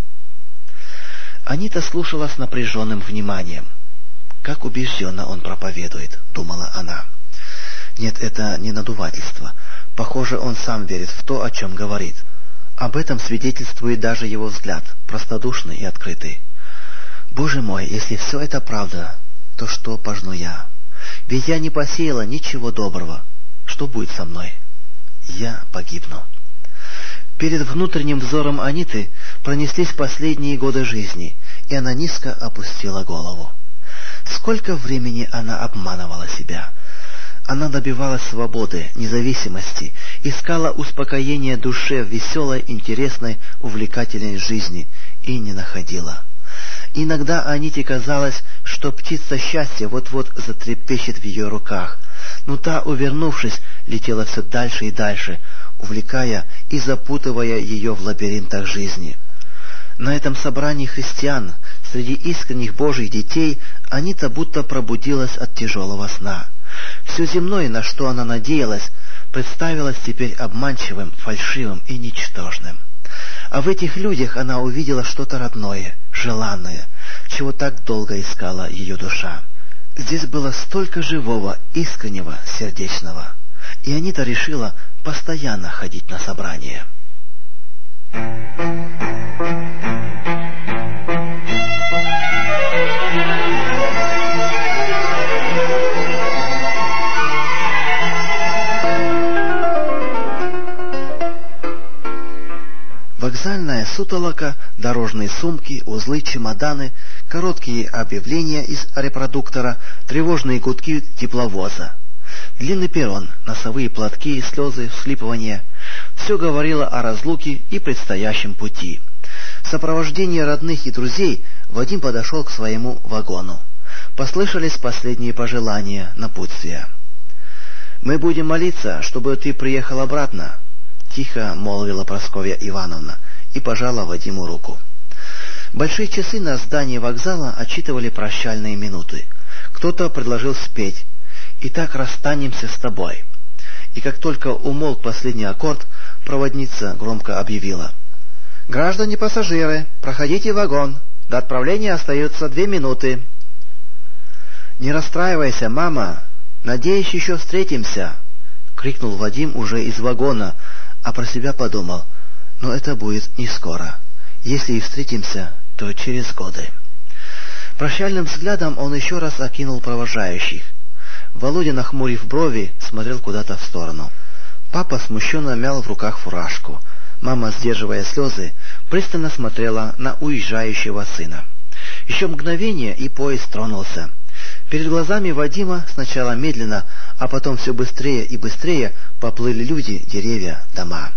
Анита слушала с напряженным вниманием. «Как убежденно он проповедует», — думала она. Нет, это не надувательство. Похоже, он сам верит в то, о чем говорит. Об этом свидетельствует даже его взгляд, простодушный и открытый. «Боже мой, если все это правда, то что пожну я? Ведь я не посеяла ничего доброго. Что будет со мной? Я погибну». Перед внутренним взором Аниты пронеслись последние годы жизни, и она низко опустила голову. Сколько времени она обманывала себя! Она добивалась свободы, независимости, искала успокоения душе в веселой, интересной, увлекательной жизни и не находила. Иногда Аните казалось, что птица счастья вот-вот затрепещет в ее руках, но та, увернувшись, летела все дальше и дальше, увлекая и запутывая ее в лабиринтах жизни. На этом собрании христиан, среди искренних Божьих детей, Анита будто пробудилась от тяжелого сна. Все земное, на что она надеялась, представилось теперь обманчивым, фальшивым и ничтожным. А в этих людях она увидела что-то родное, желанное, чего так долго искала ее душа. Здесь было столько живого, искреннего, сердечного. И Анита решила постоянно ходить на собрания. Вокзальная сутолока, дорожные сумки, узлы, чемоданы, короткие объявления из репродуктора, тревожные гудки тепловоза. Длинный перрон, носовые платки, слезы, всхлипывания — все говорило о разлуке и предстоящем пути. В сопровождении родных и друзей Вадим подошел к своему вагону. Послышались последние пожелания, напутствия. «Мы будем молиться, чтобы ты приехал обратно», — тихо молвила Прасковья Ивановна и пожала Вадиму руку. Большие часы на здании вокзала отсчитывали прощальные минуты. Кто-то предложил спеть «Итак расстанемся с тобой». И как только умолк последний аккорд, проводница громко объявила: «Граждане пассажиры, проходите в вагон. До отправления остается 2 минуты». «Не расстраивайся, мама. Надеюсь, еще встретимся», — крикнул Вадим уже из вагона, а про себя подумал: «но это будет не скоро. Если и встретимся, то через годы». Прощальным взглядом он еще раз окинул провожающих. Володя, нахмурив брови, смотрел куда-то в сторону. Папа смущенно мял в руках фуражку. Мама, сдерживая слезы, пристально смотрела на уезжающего сына. Еще мгновение, и поезд тронулся. Перед глазами Вадима сначала медленно, а потом все быстрее и быстрее поплыли люди, деревья, дома.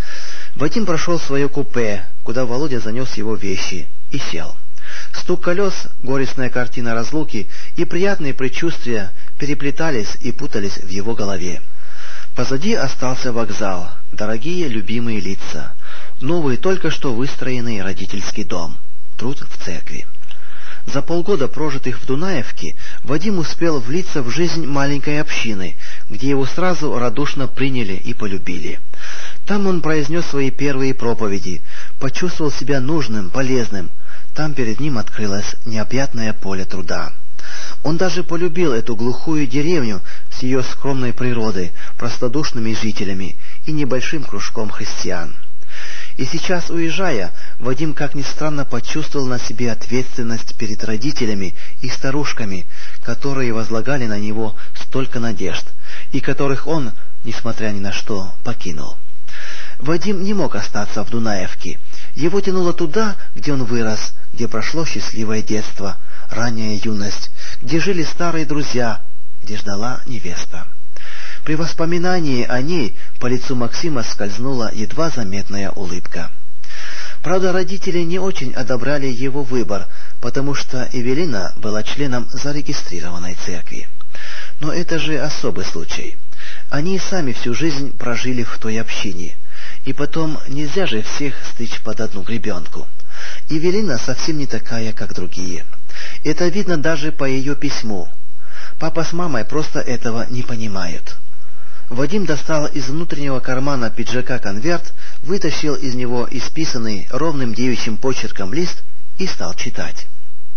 Вадим прошел свое купе, куда Володя занес его вещи, и сел. Стук колес, горестная картина разлуки и приятные предчувствия переплетались и путались в его голове. Позади остался вокзал, дорогие любимые лица, новый только что выстроенный родительский дом, труд в церкви. За полгода, прожитых в Дунаевке, Вадим успел влиться в жизнь маленькой общины, где его сразу радушно приняли и полюбили. Там он произнес свои первые проповеди, почувствовал себя нужным, полезным. Там перед ним открылось необъятное поле труда. Он даже полюбил эту глухую деревню с ее скромной природой, простодушными жителями и небольшим кружком христиан. И сейчас, уезжая, Вадим, как ни странно, почувствовал на себе ответственность перед родителями и старушками, которые возлагали на него столько надежд, и которых он, несмотря ни на что, покинул. Вадим не мог остаться в Дунаевке. Его тянуло туда, где он вырос, где прошло счастливое детство, ранняя юность, где жили старые друзья, где ждала невеста. При воспоминании о ней по лицу Максима скользнула едва заметная улыбка. Правда, родители не очень одобряли его выбор, потому что Эвелина была членом зарегистрированной церкви. Но это же особый случай. Они и сами всю жизнь прожили в той общине. И потом, нельзя же всех стричь под одну гребенку. Эвелина совсем не такая, как другие. Это видно даже по ее письму. Папа с мамой просто этого не понимают. Вадим достал из внутреннего кармана пиджака конверт, вытащил из него исписанный ровным девичьим почерком лист и стал читать.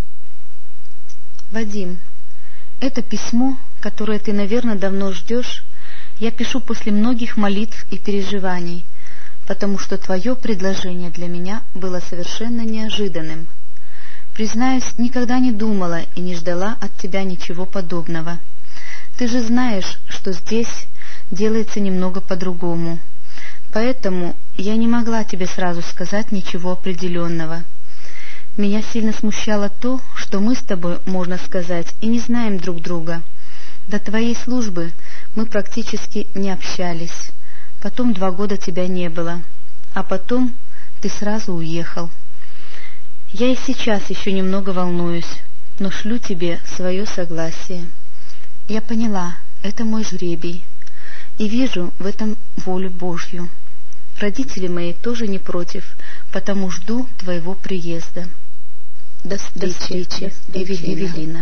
«Вадим, это письмо, которое ты, наверное, давно ждешь, я пишу после многих молитв и переживаний, потому что твое предложение для меня было совершенно неожиданным. Признаюсь, никогда не думала и не ждала от тебя ничего подобного. Ты же знаешь, что здесь делается немного по-другому. Поэтому я не могла тебе сразу сказать ничего определенного. Меня сильно смущало то, что мы с тобой, можно сказать, и не знаем друг друга. До твоей службы мы практически не общались. Потом 2 года тебя не было. А потом ты сразу уехал. Я и сейчас еще немного волнуюсь, но шлю тебе свое согласие. Я поняла, это мой жребий. И вижу в этом волю Божью. Родители мои тоже не против, потому жду твоего приезда. До встречи, Эвелина.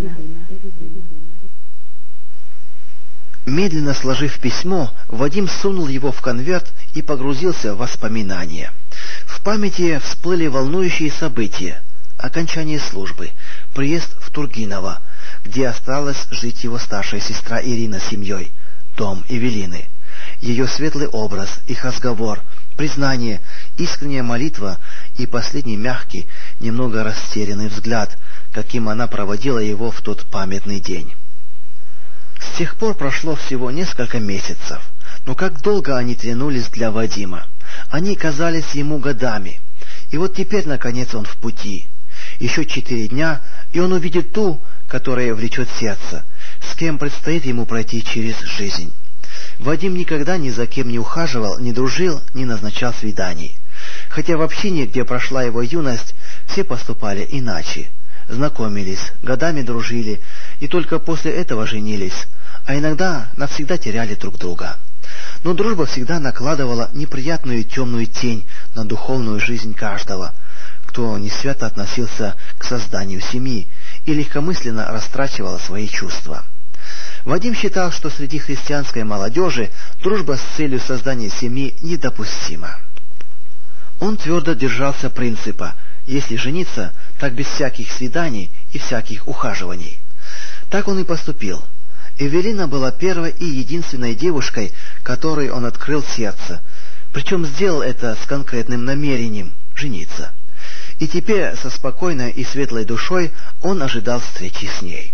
Медленно сложив письмо, Вадим сунул его в конверт и погрузился в воспоминания. В памяти всплыли волнующие события: окончание службы, приезд в Тургиново, где осталась жить его старшая сестра Ирина с семьей, дом Эвелины, ее светлый образ, их разговор, признание, искренняя молитва и последний мягкий, немного растерянный взгляд, каким она проводила его в тот памятный день. С тех пор прошло всего несколько месяцев, но как долго они тянулись для Вадима. Они казались ему годами. И вот теперь, наконец, он в пути. Еще 4 дня, и он увидит ту, которая влечет сердце, с кем предстоит ему пройти через жизнь. Вадим никогда ни за кем не ухаживал, не дружил, не назначал свиданий. Хотя в общине, где прошла его юность, все поступали иначе. Знакомились, годами дружили, и только после этого женились, а иногда навсегда теряли друг друга. Но дружба всегда накладывала неприятную темную тень на духовную жизнь каждого, кто не свято относился к созданию семьи и легкомысленно растрачивал свои чувства. Вадим считал, что среди христианской молодежи дружба с целью создания семьи недопустима. Он твердо держался принципа: если жениться, так без всяких свиданий и всяких ухаживаний. Так он и поступил. Эвелина была первой и единственной девушкой, которой он открыл сердце, причем сделал это с конкретным намерением – жениться. И теперь со спокойной и светлой душой он ожидал встречи с ней.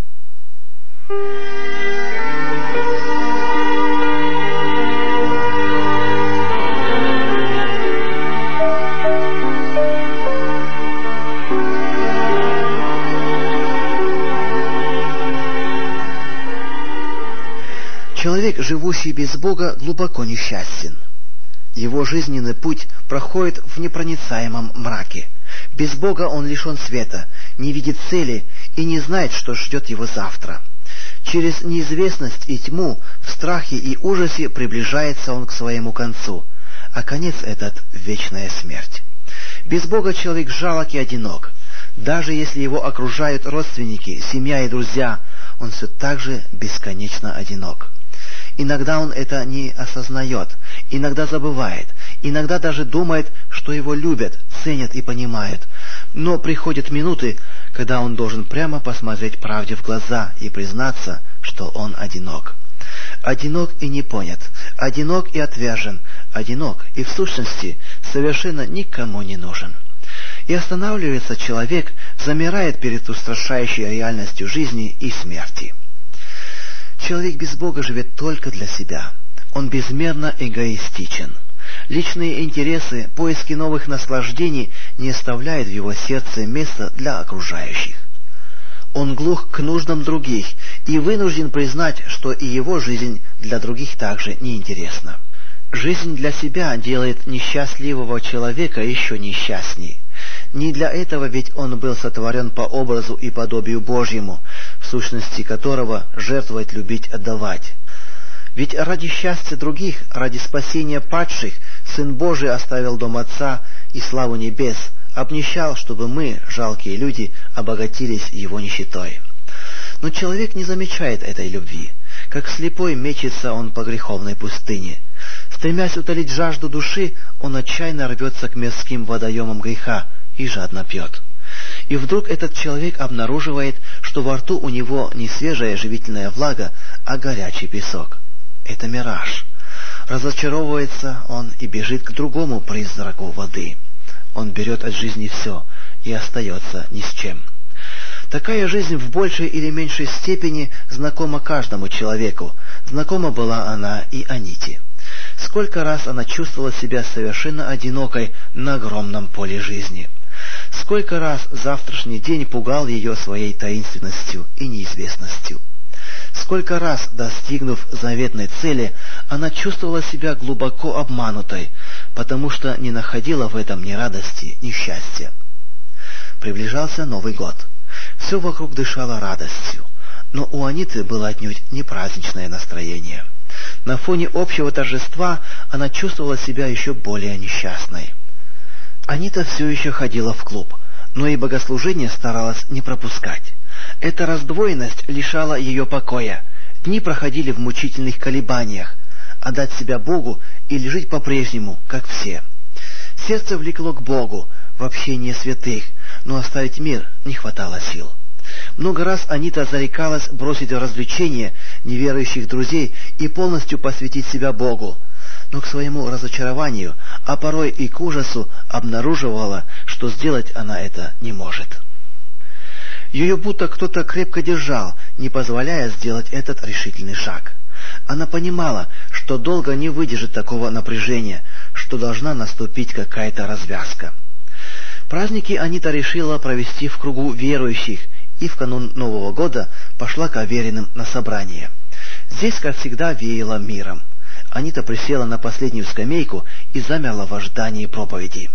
Человек, живущий без Бога, глубоко несчастен. Его жизненный путь проходит в непроницаемом мраке. Без Бога он лишен света, не видит цели и не знает, что ждет его завтра. Через неизвестность и тьму, в страхе и ужасе приближается он к своему концу, а конец этот — вечная смерть. Без Бога человек жалок и одинок. Даже если его окружают родственники, семья и друзья, он все так же бесконечно одинок. Иногда он это не осознает, иногда забывает, иногда даже думает, что его любят, ценят и понимают. Но приходят минуты, когда он должен прямо посмотреть правде в глаза и признаться, что он одинок. Одинок и не понят, одинок и отвержен, одинок и в сущности совершенно никому не нужен. И останавливается человек, замирает перед устрашающей реальностью жизни и смерти. Человек без Бога живет только для себя. Он безмерно эгоистичен. Личные интересы, поиски новых наслаждений не оставляют в его сердце места для окружающих. Он глух к нуждам других и вынужден признать, что и его жизнь для других также неинтересна. Жизнь для себя делает несчастливого человека еще несчастней. Не для этого ведь он был сотворен по образу и подобию Божьему, в сущности которого жертвовать, любить, отдавать. Ведь ради счастья других, ради спасения падших, Сын Божий оставил дом Отца и славу небес, обнищал, чтобы мы, жалкие люди, обогатились Его нищетой. Но человек не замечает этой любви. Как слепой мечется он по греховной пустыне. Стремясь утолить жажду души, он отчаянно рвется к мирским водоемам греха и жадно пьет. И вдруг этот человек обнаруживает, что во рту у него не свежая живительная влага, а горячий песок. Это мираж. Разочаровывается он и бежит к другому призраку воды. Он берет от жизни все и остается ни с чем. Такая жизнь в большей или меньшей степени знакома каждому человеку. Знакома была она и Аните. Сколько раз она чувствовала себя совершенно одинокой на огромном поле жизни. Сколько раз завтрашний день пугал ее своей таинственностью и неизвестностью. Сколько раз, достигнув заветной цели, она чувствовала себя глубоко обманутой, потому что не находила в этом ни радости, ни счастья. Приближался Новый год. Все вокруг дышало радостью, но у Аниты было отнюдь не праздничное настроение. На фоне общего торжества она чувствовала себя еще более несчастной. Анита все еще ходила в клуб, но и богослужение старалась не пропускать. Эта раздвоенность лишала ее покоя. Дни проходили в мучительных колебаниях: отдать себя Богу или жить по-прежнему, как все. Сердце влекло к Богу, в общение святых, но оставить мир не хватало сил. Много раз Анита зарекалась бросить развлечения неверующих друзей и полностью посвятить себя Богу, но к своему разочарованию, а порой и к ужасу, обнаруживала, что сделать она это не может. Ее будто кто-то крепко держал, не позволяя сделать этот решительный шаг. Она понимала, что долго не выдержит такого напряжения, что должна наступить какая-то развязка. Праздники Анита решила провести в кругу верующих и в канун Нового года пошла к Авериным на собрание. Здесь, как всегда, веяло миром. Анита присела на последнюю скамейку и замерла в ожидании проповеди.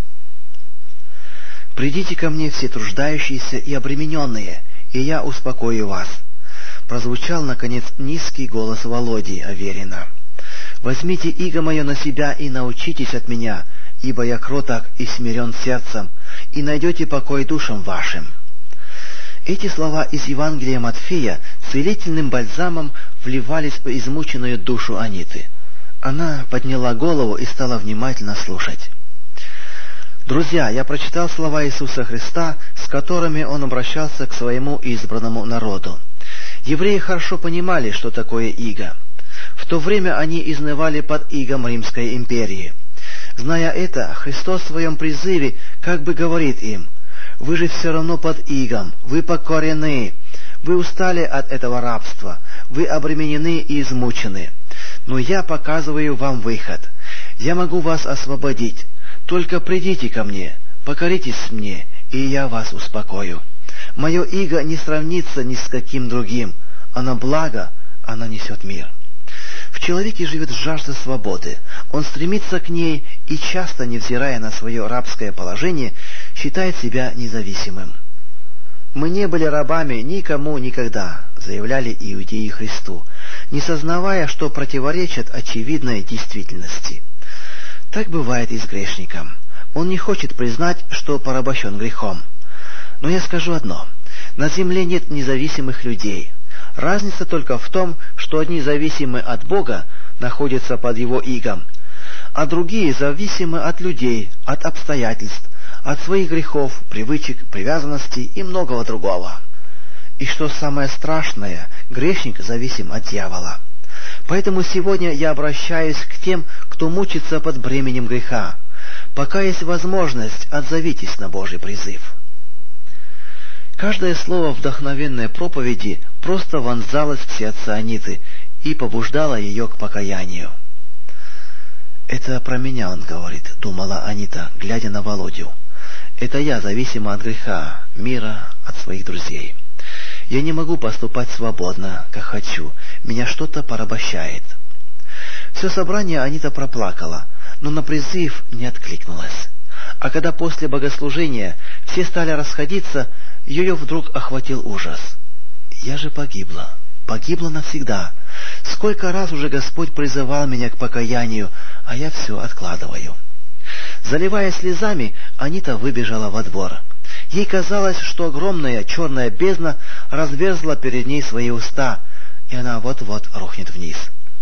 «Придите ко мне все труждающиеся и обремененные, и я успокою вас», — прозвучал, наконец, низкий голос Володи Аверина. «Возьмите иго мое на себя и научитесь от меня, ибо я кроток и смирен сердцем, и найдете покой душам вашим». Эти слова из Евангелия Матфея целительным бальзамом вливались в измученную душу Аниты. Она подняла голову и стала внимательно слушать. Друзья, я прочитал слова Иисуса Христа, с которыми Он обращался к своему избранному народу. Евреи хорошо понимали, что такое иго. В то время они изнывали под игом Римской империи. Зная это, Христос в своем призыве как бы говорит им: «Вы же все равно под игом, вы покорены, вы устали от этого рабства, вы обременены и измучены. Но я показываю вам выход, я могу вас освободить. Только придите ко мне, покоритесь мне, и я вас успокою. Мое иго не сравнится ни с каким другим, оно благо, оно несет мир». В человеке живет жажда свободы, он стремится к ней и часто, невзирая на свое рабское положение, считает себя независимым. «Мы не были рабами никому никогда», — заявляли иудеи Христу, не сознавая, что противоречат очевидной действительности. Так бывает и с грешником. Он не хочет признать, что порабощен грехом. Но я скажу одно: на земле нет независимых людей. Разница только в том, что одни зависимы от Бога, находятся под Его игом, а другие зависимы от людей, от обстоятельств, от своих грехов, привычек, привязанностей и многого другого. И что самое страшное, грешник зависим от дьявола. Поэтому сегодня я обращаюсь к тем, кто мучится под бременем греха. Пока есть возможность, отзовитесь на Божий призыв. Каждое слово вдохновенной проповеди просто вонзалось в сердце Аниты и побуждало ее к покаянию. «Это про меня он говорит», — думала Анита, глядя на Володю. «Это я зависима от греха, мира, от своих друзей. Я не могу поступать свободно, как хочу, меня что-то порабощает». Все собрание Анита проплакала, но на призыв не откликнулась. А когда после богослужения все стали расходиться, ее вдруг охватил ужас. «Я же погибла навсегда. Сколько раз уже Господь призывал меня к покаянию, а я все откладываю». Заливаясь слезами, Анита выбежала во двор. Ей казалось, что огромная черная бездна разверзла перед ней свои уста, и она вот-вот рухнет вниз.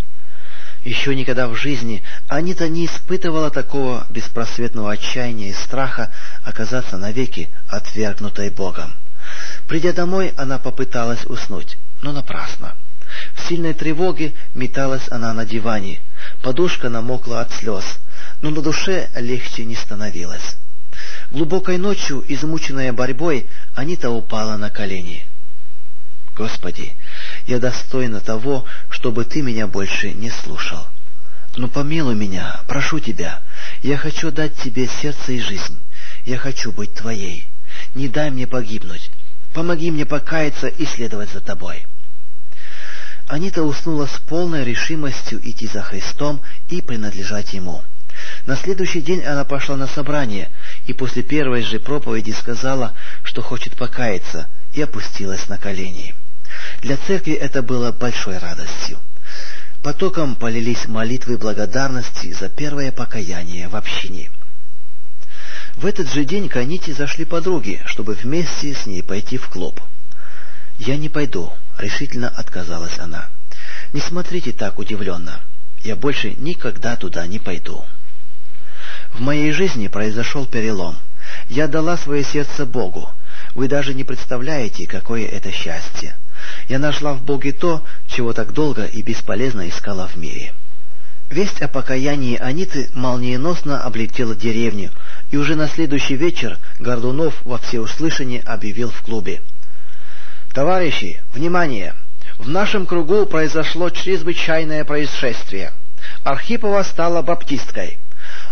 Еще никогда в жизни Анита не испытывала такого беспросветного отчаяния и страха оказаться навеки отвергнутой Богом. Придя домой, она попыталась уснуть, но напрасно. В сильной тревоге металась она на диване, подушка намокла от слез, но на душе легче не становилось. Глубокой ночью, измученная борьбой, Анита упала на колени. «Господи, я достойна того, чтобы Ты меня больше не слушал. Но помилуй меня, прошу Тебя, я хочу дать Тебе сердце и жизнь, я хочу быть Твоей. Не дай мне погибнуть, помоги мне покаяться и следовать за Тобой». Анита уснула с полной решимостью идти за Христом и принадлежать Ему. На следующий день она пошла на собрание и после первой же проповеди сказала, что хочет покаяться, и опустилась на колени. Для церкви это было большой радостью. Потоком полились молитвы благодарности за первое покаяние в общине. В этот же день к Аните зашли подруги, чтобы вместе с ней пойти в клуб. «Я не пойду», — решительно отказалась она. «Не смотрите так удивленно. Я больше никогда туда не пойду. В моей жизни произошел перелом. Я дала свое сердце Богу. Вы даже не представляете, какое это счастье. Я нашла в Боге то, чего так долго и бесполезно искала в мире». Весть о покаянии Аниты молниеносно облетела деревню, и уже на следующий вечер Гордунов во всеуслышание объявил в клубе: «Товарищи, внимание! В нашем кругу произошло чрезвычайное происшествие. Архипова стала баптисткой.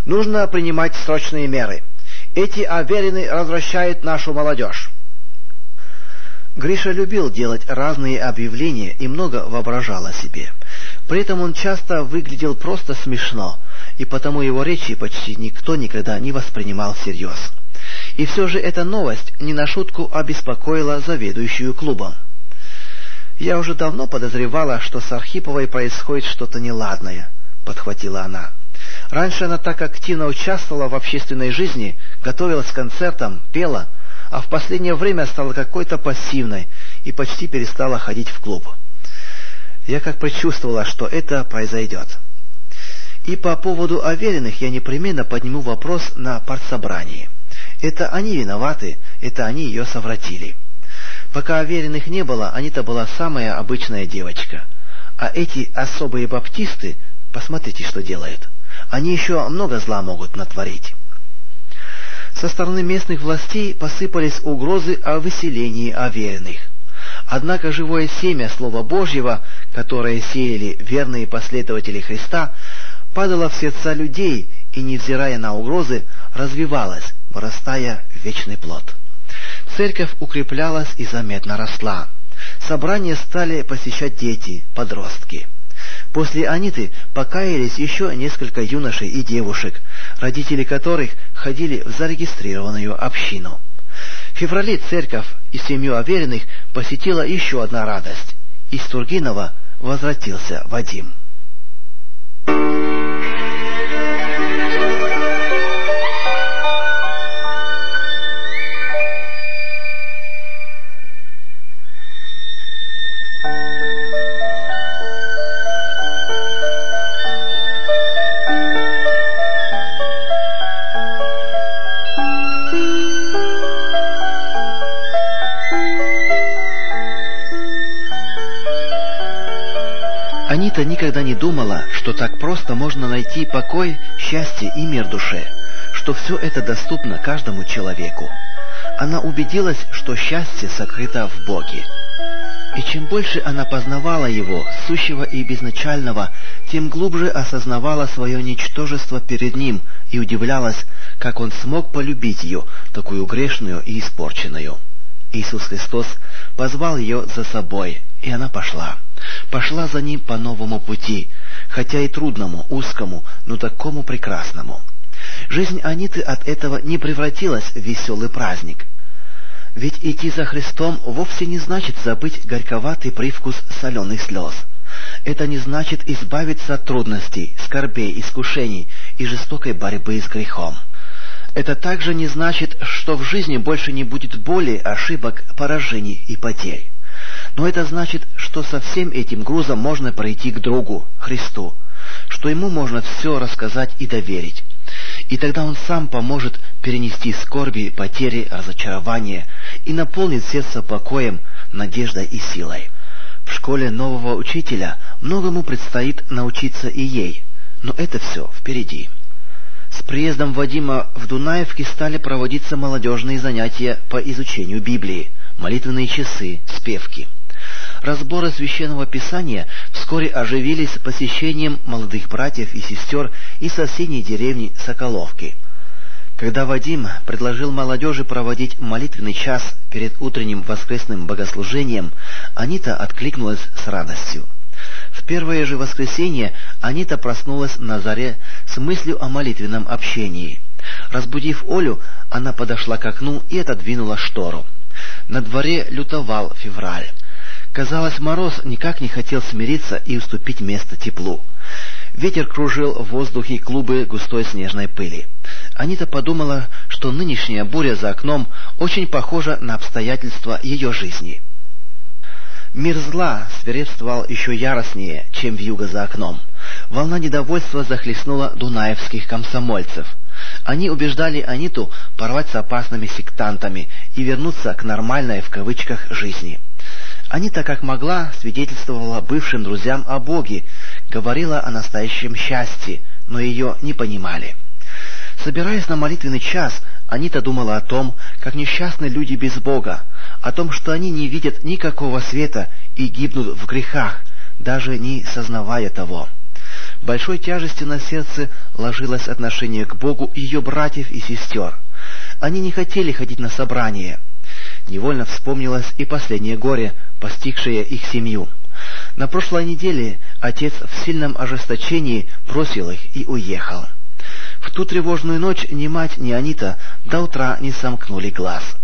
Нужно принимать срочные меры. Эти аверины развращают нашу молодежь. Гриша любил делать разные объявления и много воображал о себе. При этом он часто выглядел просто смешно, и потому его речи почти никто никогда не воспринимал всерьез. И все же эта новость не на шутку обеспокоила заведующую клубом. «Я уже давно подозревала, что с Архиповой происходит что-то неладное», — подхватила она. «Раньше она так активно участвовала в общественной жизни, готовилась к концертам, пела, а в последнее время стала какой-то пассивной и почти перестала ходить в клуб. Я как предчувствовала, что это произойдет. И по поводу Авериных я непременно подниму вопрос на партсобрании. Это они виноваты, это они ее совратили. Пока Авериных не было, Анита была самая обычная девочка. А эти особые баптисты, посмотрите, что делают. Они еще много зла могут натворить». Со стороны местных властей посыпались угрозы о выселении Авериных. Однако живое семя Слова Божьего, которое сеяли верные последователи Христа, падало в сердца людей и, невзирая на угрозы, развивалось, вырастая в вечный плод. Церковь укреплялась и заметно росла. Собрания стали посещать дети, подростки. После Аниты покаялись еще несколько юношей и девушек, родители которых ходили в зарегистрированную общину. В феврале церковь и семью Авериных посетила еще одна радость. Из Тургинова возвратился Вадим. Анита никогда не думала, что так просто можно найти покой, счастье и мир душе, что все это доступно каждому человеку. Она убедилась, что счастье сокрыто в Боге. И чем больше она познавала Его, сущего и безначального, тем глубже осознавала свое ничтожество перед Ним и удивлялась, как Он смог полюбить ее, такую грешную и испорченную. Иисус Христос позвал ее за собой, и она пошла. Пошла за Ним по новому пути, хотя и трудному, узкому, но такому прекрасному. Жизнь Аниты от этого не превратилась в веселый праздник. Ведь идти за Христом вовсе не значит забыть горьковатый привкус соленых слез. Это не значит избавиться от трудностей, скорбей, искушений и жестокой борьбы с грехом. Это также не значит, что в жизни больше не будет боли, ошибок, поражений и потерь. Но это значит, что со всем этим грузом можно пройти к другу, Христу, что Ему можно все рассказать и доверить. И тогда Он сам поможет перенести скорби, потери, разочарования и наполнит сердце покоем, надеждой и силой. В школе нового учителя многому предстоит научиться и ей, но это все впереди. С приездом Вадима в Дунаевке стали проводиться молодежные занятия по изучению Библии, молитвенные часы, спевки. Разборы Священного Писания вскоре оживились посещением молодых братьев и сестер из соседней деревни Соколовки. Когда Вадим предложил молодежи проводить молитвенный час перед утренним воскресным богослужением, Анита откликнулась с радостью. В первое же воскресенье Анита проснулась на заре с мыслью о молитвенном общении. Разбудив Олю, она подошла к окну и отодвинула штору. На дворе лютовал февраль. Казалось, мороз никак не хотел смириться и уступить место теплу. Ветер кружил в воздухе клубы густой снежной пыли. Анита подумала, что нынешняя буря за окном очень похожа на обстоятельства ее жизни. Мир зла свирепствовал еще яростнее, чем вьюга за окном. Волна недовольства захлестнула дунаевских комсомольцев. Они убеждали Аниту порвать с опасными сектантами и вернуться к «нормальной» в кавычках жизни. Анита, как могла, свидетельствовала бывшим друзьям о Боге, говорила о настоящем счастье, но ее не понимали. Собираясь на молитвенный час, Анита думала о том, как несчастны люди без Бога, о том, что они не видят никакого света и гибнут в грехах, даже не сознавая того. Большой тяжестью на сердце ложилось отношение к Богу ее братьев и сестер. Они не хотели ходить на собрание. Невольно вспомнилось и последнее горе, постигшее их семью. На прошлой неделе отец в сильном ожесточении бросил их и уехал. В ту тревожную ночь ни мать, ни Анита до утра не сомкнули глаз.